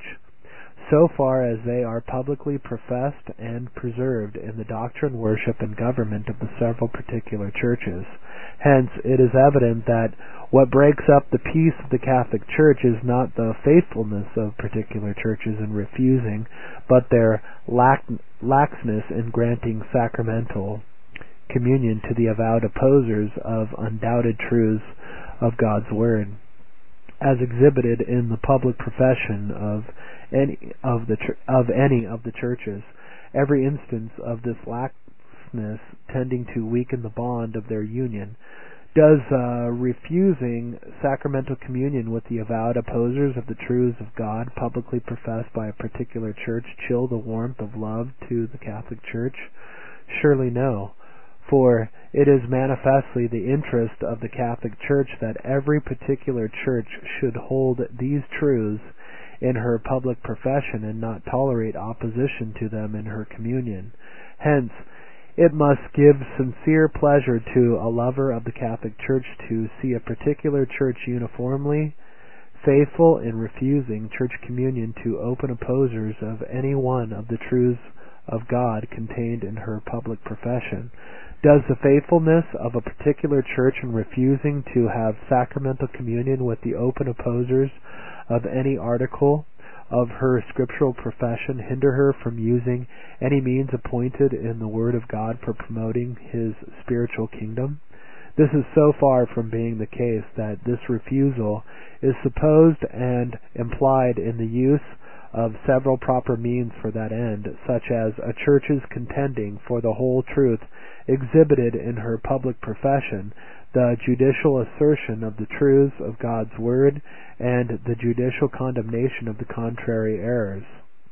so far as they are publicly professed and preserved in the doctrine, worship, and government of the several particular churches. Hence, it is evident that what breaks up the peace of the Catholic Church is not the faithfulness of particular churches in refusing, but their lax- laxness in granting sacramental communion to the avowed opposers of undoubted truths of God's Word, as exhibited in the public profession of any of the ch- of any of the churches. Every instance of this laxness tending to weaken the bond of their union. Does uh, refusing sacramental communion with the avowed opposers of the truths of God publicly professed by a particular church chill the warmth of love to the Catholic Church? Surely no. For it is manifestly the interest of the Catholic Church that every particular church should hold these truths in her public profession and not tolerate opposition to them in her communion. Hence, it must give sincere pleasure to a lover of the Catholic Church to see a particular church uniformly faithful in refusing church communion to open opposers of any one of the truths of God contained in her public profession. Does the faithfulness of a particular church in refusing to have sacramental communion with the open opposers of any article of her scriptural profession hinder her from using any means appointed in the Word of God for promoting His spiritual kingdom? This is so far from being the case that this refusal is supposed and implied in the use of several proper means for that end, such as a church's contending for the whole truth exhibited in her public profession, the judicial assertion of the truths of God's Word, and the judicial condemnation of the contrary errors.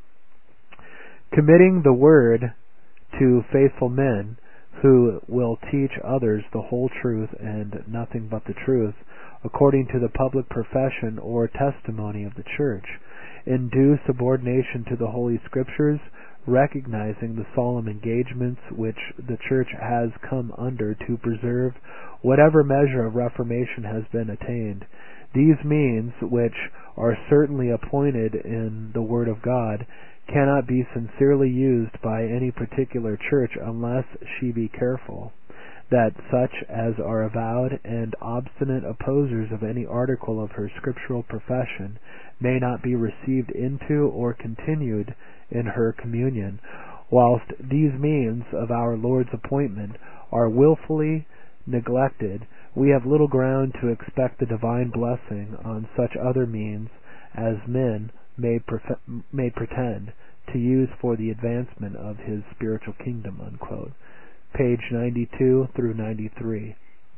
Committing the Word to faithful men who will teach others the whole truth and nothing but the truth, according to the public profession or testimony of the Church, in due subordination to the Holy Scriptures, recognizing the solemn engagements which the Church has come under to preserve whatever measure of reformation has been attained. These means, which are certainly appointed in the Word of God, cannot be sincerely used by any particular church unless she be careful that such as are avowed and obstinate opposers of any article of her scriptural profession may not be received into or continued in her communion, whilst these means of our Lord's appointment are wilfully neglected. We have little ground to expect the divine blessing on such other means as men may, pref- may pretend to use for the advancement of his spiritual kingdom, unquote. Page ninety-two through ninety-three.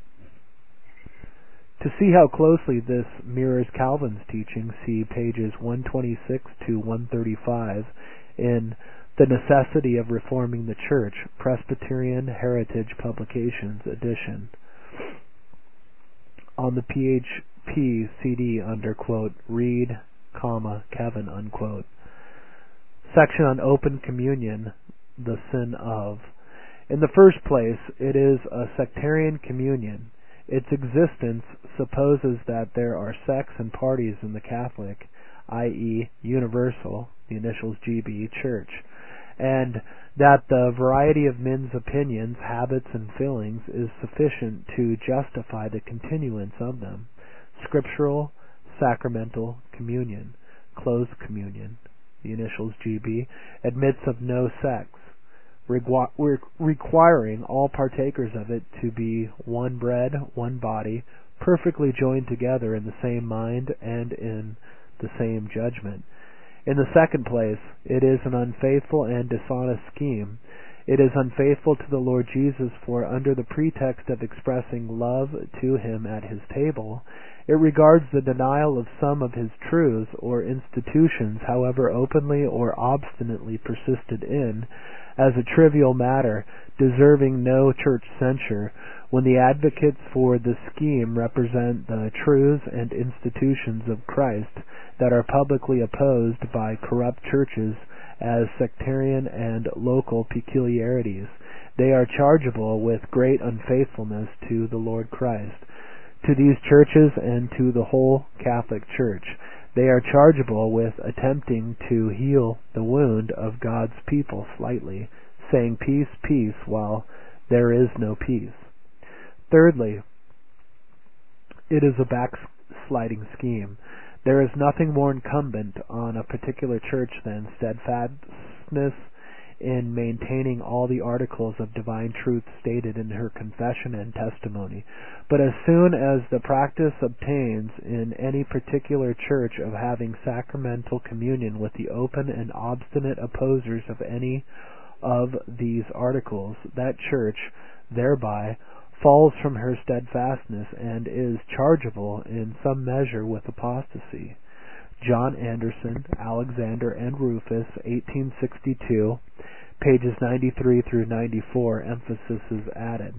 To see how closely this mirrors Calvin's teaching, see pages one twenty-six to one thirty-five in The Necessity of Reforming the Church, Presbyterian Heritage Publications edition. On the P H P C D under, quote, Reed, comma, Kevin, unquote. Section on Open Communion, the Sin of. In the first place, it is a sectarian communion. Its existence supposes that there are sects and parties in the Catholic, that is, universal, the initials G B, Church, and that the variety of men's opinions, habits, and feelings is sufficient to justify the continuance of them. Scriptural, sacramental communion, closed communion, the initials G B, admits of no sects, Requ- requiring all partakers of it to be one bread, one body, perfectly joined together in the same mind and in the same judgment. In the second place, it is an unfaithful and dishonest scheme. It is unfaithful to the Lord Jesus, for under the pretext of expressing love to him at his table, it regards the denial of some of his truths or institutions, however openly or obstinately persisted in, as a trivial matter, deserving no church censure, when the advocates for the scheme represent the truths and institutions of Christ that are publicly opposed by corrupt churches as sectarian and local peculiarities. They are chargeable with great unfaithfulness to the Lord Christ, to these churches, and to the whole Catholic Church. They are chargeable with attempting to heal the wound of God's people slightly, saying peace, peace, while there is no peace. Thirdly, it is a backsliding scheme. There is nothing more incumbent on a particular church than steadfastness in maintaining all the articles of divine truth stated in her confession and testimony. But as soon as the practice obtains in any particular church of having sacramental communion with the open and obstinate opposers of any of these articles, that church thereby falls from her steadfastness and is chargeable in some measure with apostasy. John Anderson, Alexander and Rufus, eighteen sixty-two, pages ninety-three through ninety-four, emphasis is added.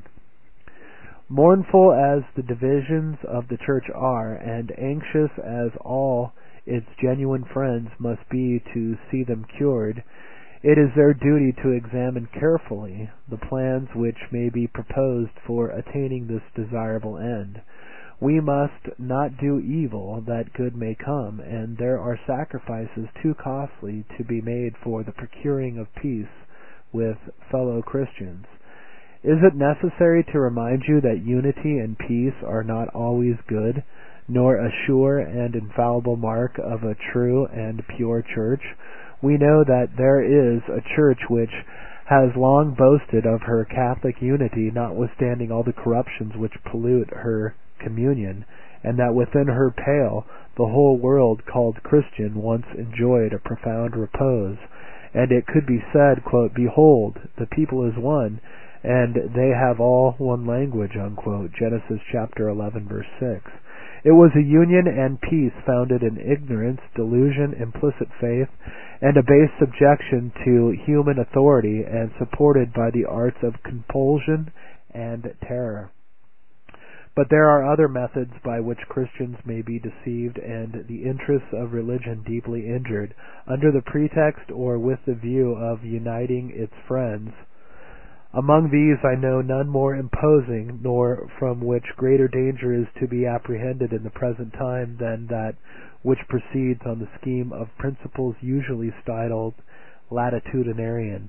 Mournful as the divisions of the church are, and anxious as all its genuine friends must be to see them cured, it is their duty to examine carefully the plans which may be proposed for attaining this desirable end. We must not do evil that good may come, and there are sacrifices too costly to be made for the procuring of peace with fellow Christians. Is it necessary to remind you that unity and peace are not always good, nor a sure and infallible mark of a true and pure church? We know that there is a church which has long boasted of her Catholic unity, notwithstanding all the corruptions which pollute her communion, and that within her pale the whole world called Christian once enjoyed a profound repose. And it could be said, quote, Behold, the people is one, and they have all one language, unquote. Genesis chapter eleven, verse six. It was a union and peace founded in ignorance, delusion, implicit faith, and a base subjection to human authority, and supported by the arts of compulsion and terror. But there are other methods by which Christians may be deceived and the interests of religion deeply injured, under the pretext or with the view of uniting its friends. Among these I know none more imposing, nor from which greater danger is to be apprehended in the present time than that which proceeds on the scheme of principles usually styled latitudinarian.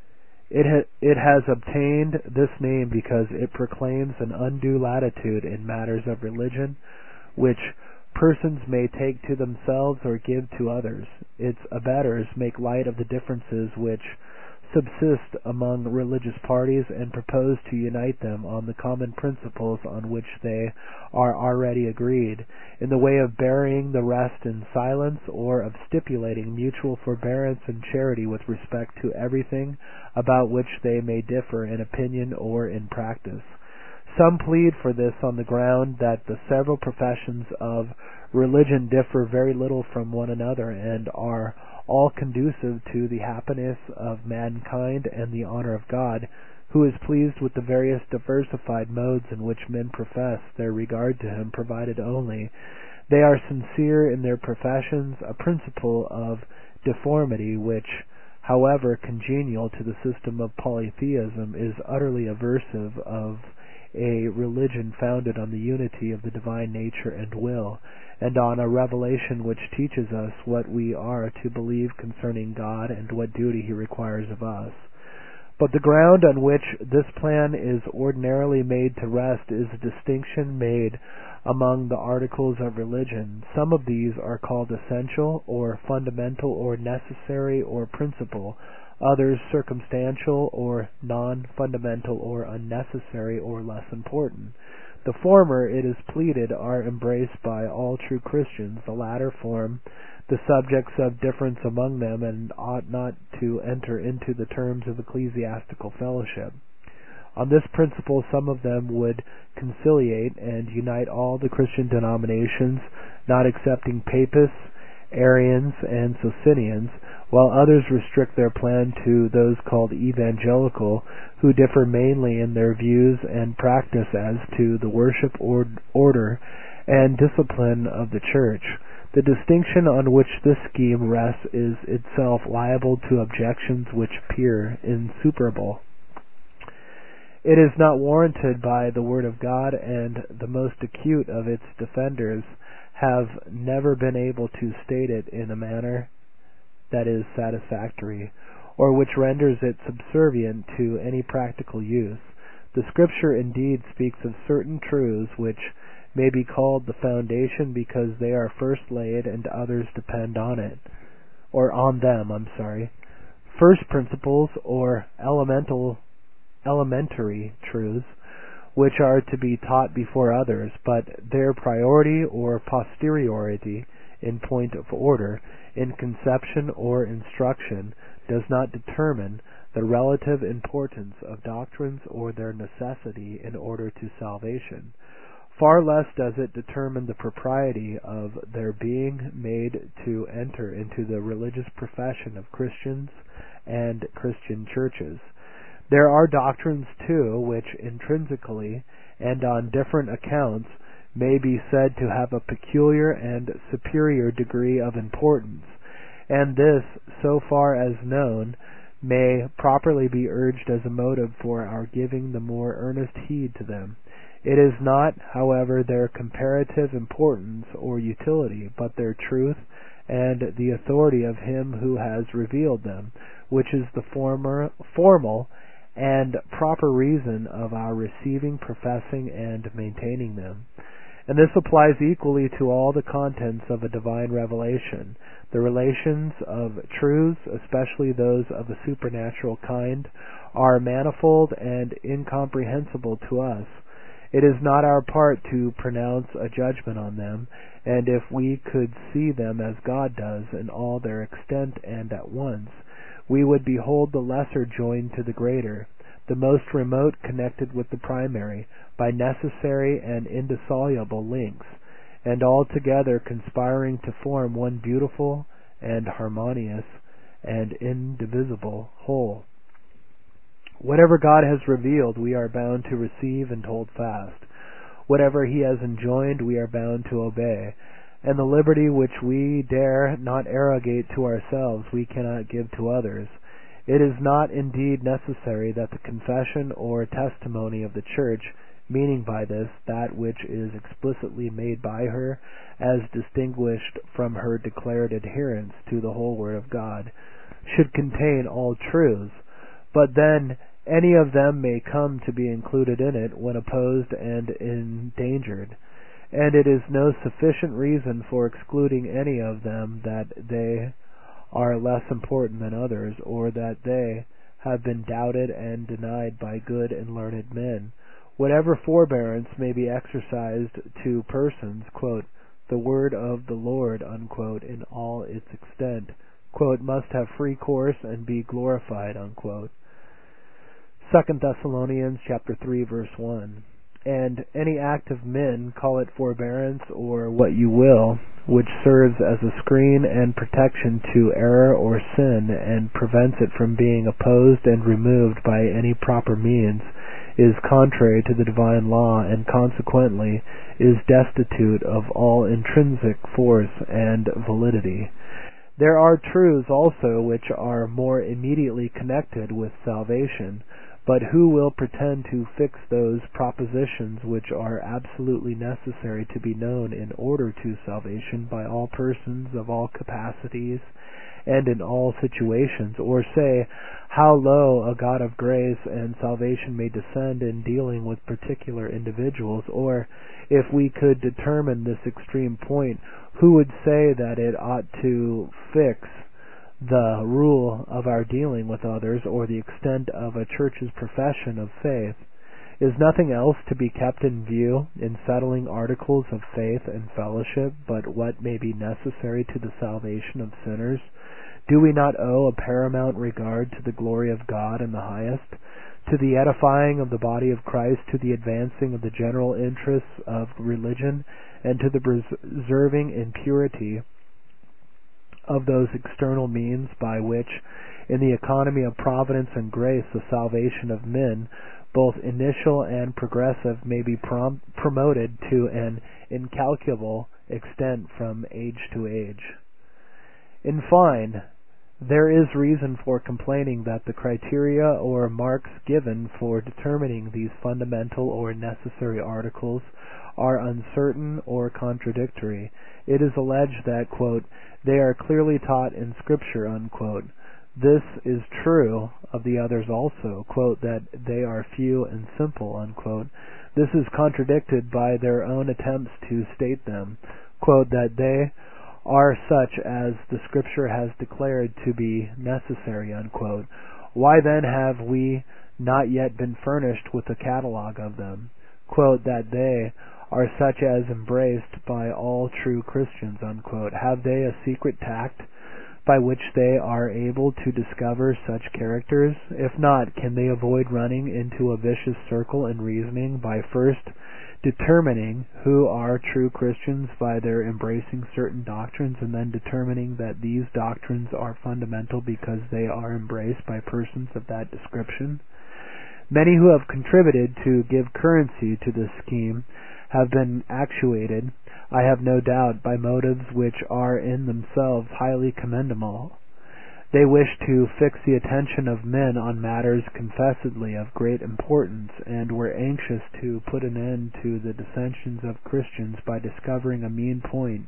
It, ha- it has obtained this name because it proclaims an undue latitude in matters of religion, which persons may take to themselves or give to others. Its abettors make light of the differences which subsist among religious parties and propose to unite them on the common principles on which they are already agreed, in the way of burying the rest in silence, or of stipulating mutual forbearance and charity with respect to everything about which they may differ in opinion or in practice. Some plead for this on the ground that the several professions of religion differ very little from one another and are all conducive to the happiness of mankind and the honor of God, who is pleased with the various diversified modes in which men profess their regard to him, provided only they are sincere in their professions, a principle of deformity which, however congenial to the system of polytheism, is utterly aversive of a religion founded on the unity of the divine nature and will, and on a revelation which teaches us what we are to believe concerning God and what duty he requires of us. But the ground on which this plan is ordinarily made to rest is a distinction made among the articles of religion. Some of these are called essential, or fundamental, or necessary, or principal, others circumstantial, or non-fundamental, or unnecessary, or less important. The former, it is pleaded, are embraced by all true Christians. The latter form the subjects of difference among them, and ought not to enter into the terms of ecclesiastical fellowship. On this principle some of them would conciliate and unite all the Christian denominations, not excepting Papists, Arians, and Socinians, while others restrict their plan to those called evangelical, who differ mainly in their views and practice as to the worship or order and discipline of the Church. The distinction on which this scheme rests is itself liable to objections which appear insuperable. It is not warranted by the Word of God, and the most acute of its defenders have never been able to state it in a manner that is satisfactory, or which renders it subservient to any practical use. The Scripture indeed speaks of certain truths which may be called the foundation because they are first laid and others depend on it, or on them, I'm sorry. First principles, or elemental, elementary truths, which are to be taught before others, but their priority or posteriority in point of order, in conception or instruction, does not determine the relative importance of doctrines or their necessity in order to salvation. Far less does it determine the propriety of their being made to enter into the religious profession of Christians and Christian churches. There are doctrines, too, which intrinsically and on different accounts may be said to have a peculiar and superior degree of importance, and this, so far as known, may properly be urged as a motive for our giving the more earnest heed to them. It is not, however, their comparative importance or utility, but their truth and the authority of him who has revealed them, which is the former, formal and proper reason of our receiving, professing, and maintaining them. And this applies equally to all the contents of a divine revelation. The relations of truths, especially those of a supernatural kind, are manifold and incomprehensible to us. It is not our part to pronounce a judgment on them, and if we could see them as God does in all their extent and at once, we would behold the lesser joined to the greater, the most remote connected with the primary, by necessary and indissoluble links, and all together conspiring to form one beautiful and harmonious and indivisible whole. Whatever God has revealed we are bound to receive and hold fast. Whatever he has enjoined we are bound to obey, and the liberty which we dare not arrogate to ourselves we cannot give to others. It is not indeed necessary that the confession or testimony of the Church, meaning by this that which is explicitly made by her as distinguished from her declared adherence to the whole Word of God, should contain all truths, but then any of them may come to be included in it when opposed and endangered, and it is no sufficient reason for excluding any of them that they are less important than others, or that they have been doubted and denied by good and learned men. Whatever forbearance may be exercised to persons, quote, the word of the Lord, unquote, in all its extent, quote, must have free course and be glorified, unquote. Second Thessalonians chapter three verse one. And any act of men, call it forbearance or what you will, which serves as a screen and protection to error or sin and prevents it from being opposed and removed by any proper means, is contrary to the divine law and consequently is destitute of all intrinsic force and validity. There are truths also which are more immediately connected with salvation, but who will pretend to fix those propositions which are absolutely necessary to be known in order to salvation by all persons of all capacities and in all situations, or say how low a God of grace and salvation may descend in dealing with particular individuals, or, if we could determine this extreme point, who would say that it ought to fix the rule of our dealing with others, or the extent of a church's profession of faith? Is nothing else to be kept in view in settling articles of faith and fellowship but what may be necessary to the salvation of sinners? Do we not owe a paramount regard to the glory of God in the highest, to the edifying of the body of Christ, to the advancing of the general interests of religion, and to the preserving in purity of those external means by which, in the economy of providence and grace, the salvation of men, both initial and progressive, may be prom- promoted to an incalculable extent from age to age? In fine, there is reason for complaining that the criteria or marks given for determining these fundamental or necessary articles are uncertain or contradictory. It is alleged that, quote, they are clearly taught in Scripture, unquote. This is true of the others also, quote, that they are few and simple, unquote. This is contradicted by their own attempts to state them, quote, that they are such as the Scripture has declared to be necessary, unquote. Why then have we not yet been furnished with a catalogue of them, quote, that they are such as embraced by all true Christians, unquote? Have they a secret tact by which they are able to discover such characters? If not, can they avoid running into a vicious circle in reasoning by first determining who are true Christians by their embracing certain doctrines, and then determining that these doctrines are fundamental because they are embraced by persons of that description? Many who have contributed to give currency to this scheme have been actuated, I have no doubt, by motives which are in themselves highly commendable. They wish to fix the attention of men on matters confessedly of great importance, and were anxious to put an end to the dissensions of Christians by discovering a mean point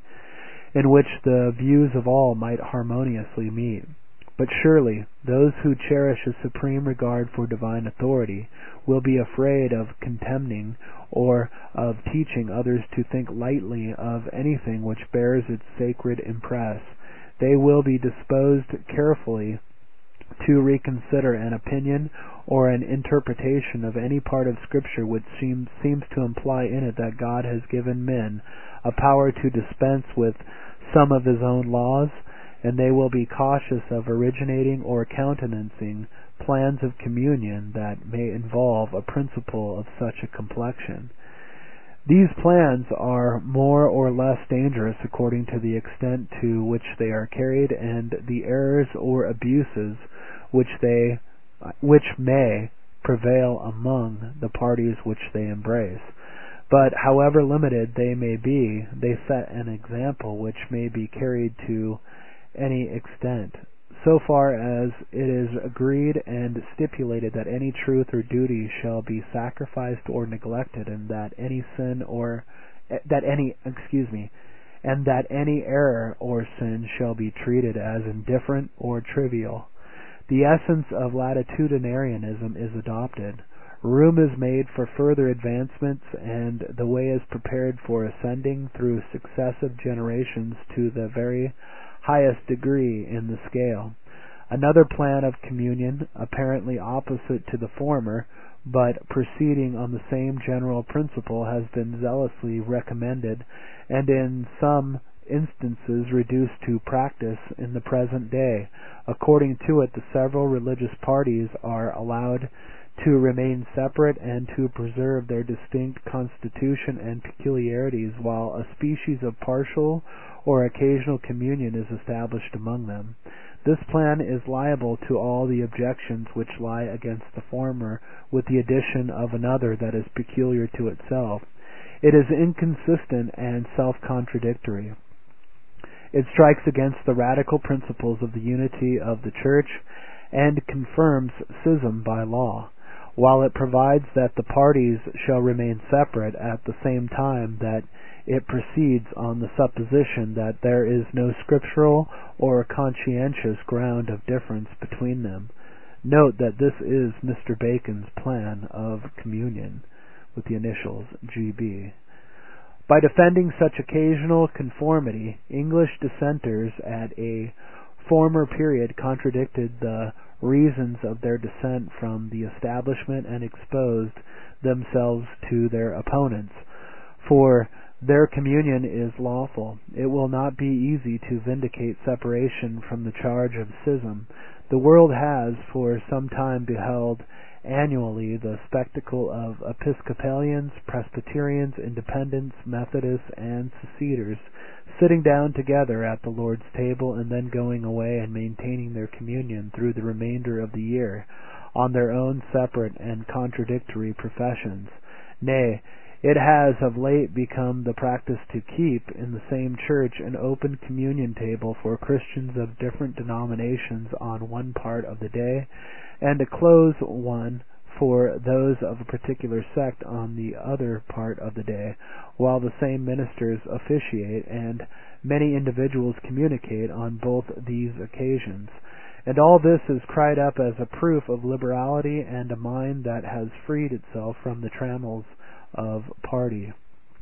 in which the views of all might harmoniously meet. But surely those who cherish a supreme regard for divine authority will be afraid of contemning or of teaching others to think lightly of anything which bears its sacred impress. They will be disposed carefully to reconsider an opinion or an interpretation of any part of Scripture which seems, seems to imply in it that God has given men a power to dispense with some of His own laws, and they will be cautious of originating or countenancing plans of communion that may involve a principle of such a complexion. These plans are more or less dangerous according to the extent to which they are carried, and the errors or abuses which they which may prevail among the parties which they embrace. But however limited they may be, they set an example which may be carried to any extent, so far as it is agreed and stipulated that any truth or duty shall be sacrificed or neglected, and that any sin or that any excuse me, and that any error or sin shall be treated as indifferent or trivial. The essence of latitudinarianism is adopted. Room is made for further advancements, and the way is prepared for ascending through successive generations to the very highest degree in the scale. Another plan of communion, apparently opposite to the former, but proceeding on the same general principle, has been zealously recommended, and in some instances reduced to practice in the present day. According to it, the several religious parties are allowed to remain separate and to preserve their distinct constitution and peculiarities, while a species of partial or occasional communion is established among them. This plan is liable to all the objections which lie against the former, with the addition of another that is peculiar to itself. It is inconsistent and self-contradictory. It strikes against the radical principles of the unity of the Church and confirms schism by law, while it provides that the parties shall remain separate at the same time that it proceeds on the supposition that there is no scriptural or conscientious ground of difference between them. Note that this is Mister Bacon's plan of communion, with the initials G B. By defending such occasional conformity, English dissenters at a former period contradicted the reasons of their dissent from the establishment and exposed themselves to their opponents. For their communion is lawful. It will not be easy to vindicate separation from the charge of schism. The world has for some time beheld annually the spectacle of Episcopalians, Presbyterians, Independents, Methodists, and Seceders sitting down together at the Lord's table and then going away and maintaining their communion through the remainder of the year on their own separate and contradictory professions. Nay, it has of late become the practice to keep in the same church an open communion table for Christians of different denominations on one part of the day, and a closed one for those of a particular sect on the other part of the day, while the same ministers officiate, and many individuals communicate on both these occasions. And all this is cried up as a proof of liberality and a mind that has freed itself from the trammels of party.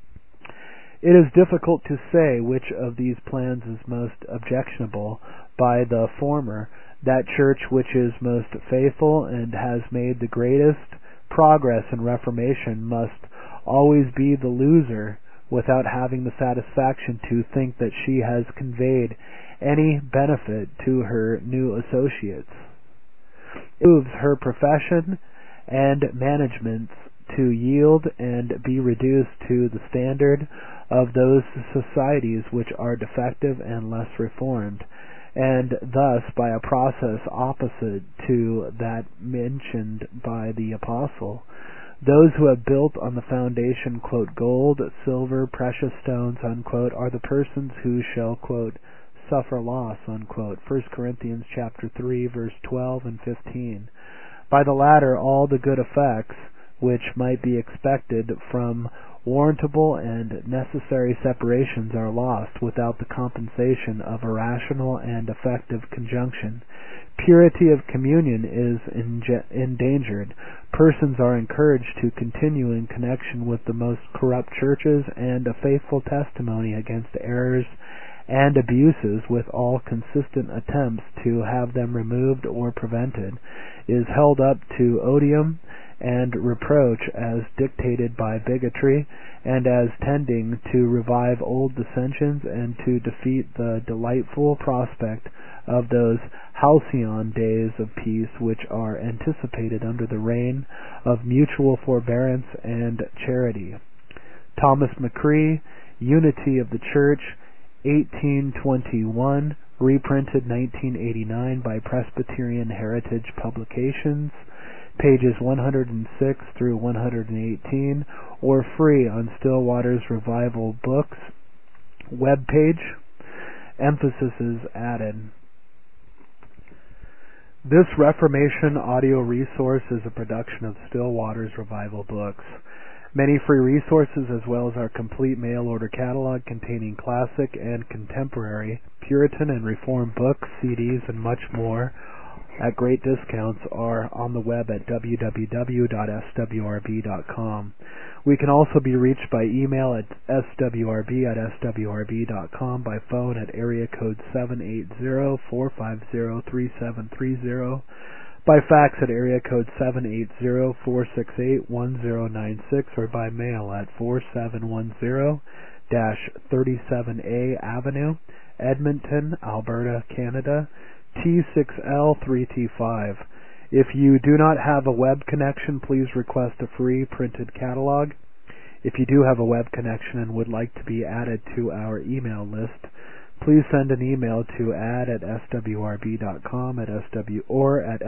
It is difficult to say which of these plans is most objectionable. By the former, that church which is most faithful and has made the greatest progress in reformation must always be the loser, without having the satisfaction to think that she has conveyed any benefit to her new associates. It moves her profession and management to yield and be reduced to the standard of those societies which are defective and less reformed, and thus by a process opposite to that mentioned by the Apostle. Those who have built on the foundation, quote, gold, silver, precious stones, unquote, are the persons who shall, quote, suffer loss, unquote. First Corinthians chapter three, verse twelve and fifteen. By the latter, all the good effects which might be expected from warrantable and necessary separations are lost without the compensation of a rational and effective conjunction. Purity of communion is inge- endangered. Persons are encouraged to continue in connection with the most corrupt churches, and a faithful testimony against errors and abuses, with all consistent attempts to have them removed or prevented, is held up to odium and reproach as dictated by bigotry, and as tending to revive old dissensions and to defeat the delightful prospect of those halcyon days of peace which are anticipated under the reign of mutual forbearance and charity. Thomas McCree, Unity of the Church, eighteen twenty-one, reprinted nineteen eighty-nine by Presbyterian Heritage Publications. pages one hundred six through one hundred eighteen, or free on Still Waters Revival Books webpage. Emphasis is added. This Reformation audio resource is a production of Still Waters Revival Books. Many free resources, as well as our complete mail order catalog containing classic and contemporary Puritan and Reformed books, C Ds, and much more at great discounts, are on the web at w w w dot s w r b dot com. We can also be reached by email at s w r b at s w r b dot com, by phone at area code seven eight zero, four five zero, three seven three zero, by fax at area code seven eight zero, four six eight, one zero nine six, or by mail at four seven one zero, thirty-seven A Avenue, Edmonton, Alberta, Canada, T six L three T five. If you do not have a web connection, please request a free printed catalog. If you do have a web connection and would like to be added to our email list, please send an email to add at s w r b dot com at sw or at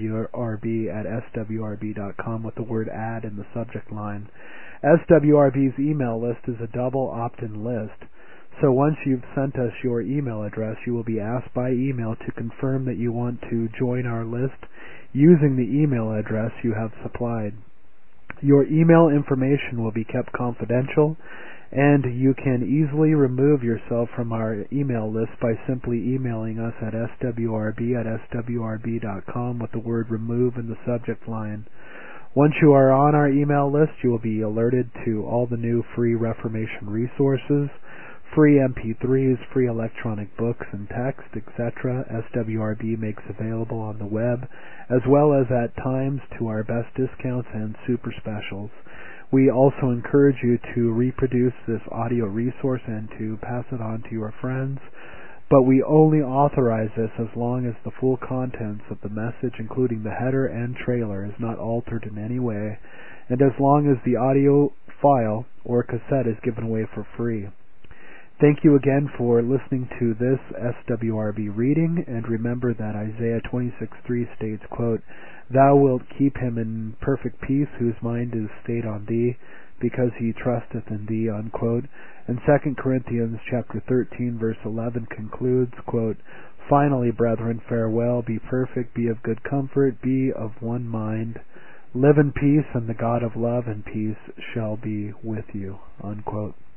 swrb at swrb dot com with the word add in the subject line. S W R B's email list is a double opt-in list. So once you've sent us your email address, you will be asked by email to confirm that you want to join our list using the email address you have supplied. Your email information will be kept confidential, and you can easily remove yourself from our email list by simply emailing us at s w r b at s w r b dot com with the word remove in the subject line. Once you are on our email list, you will be alerted to all the new free Reformation resources, free M P threes, free electronic books and text, et cetera S W R B makes available on the web, as well as at times to our best discounts and super specials. We also encourage you to reproduce this audio resource and to pass it on to your friends, but we only authorize this as long as the full contents of the message, including the header and trailer, is not altered in any way, and as long as the audio file or cassette is given away for free. Thank you again for listening to this S W R B reading, and remember that Isaiah twenty-six three states, quote, "Thou wilt keep him in perfect peace whose mind is stayed on thee, because he trusteth in thee," unquote. And Second Corinthians chapter thirteen verse eleven concludes, quote, "Finally, brethren, farewell, be perfect, be of good comfort, be of one mind, live in peace, and the God of love and peace shall be with you," unquote.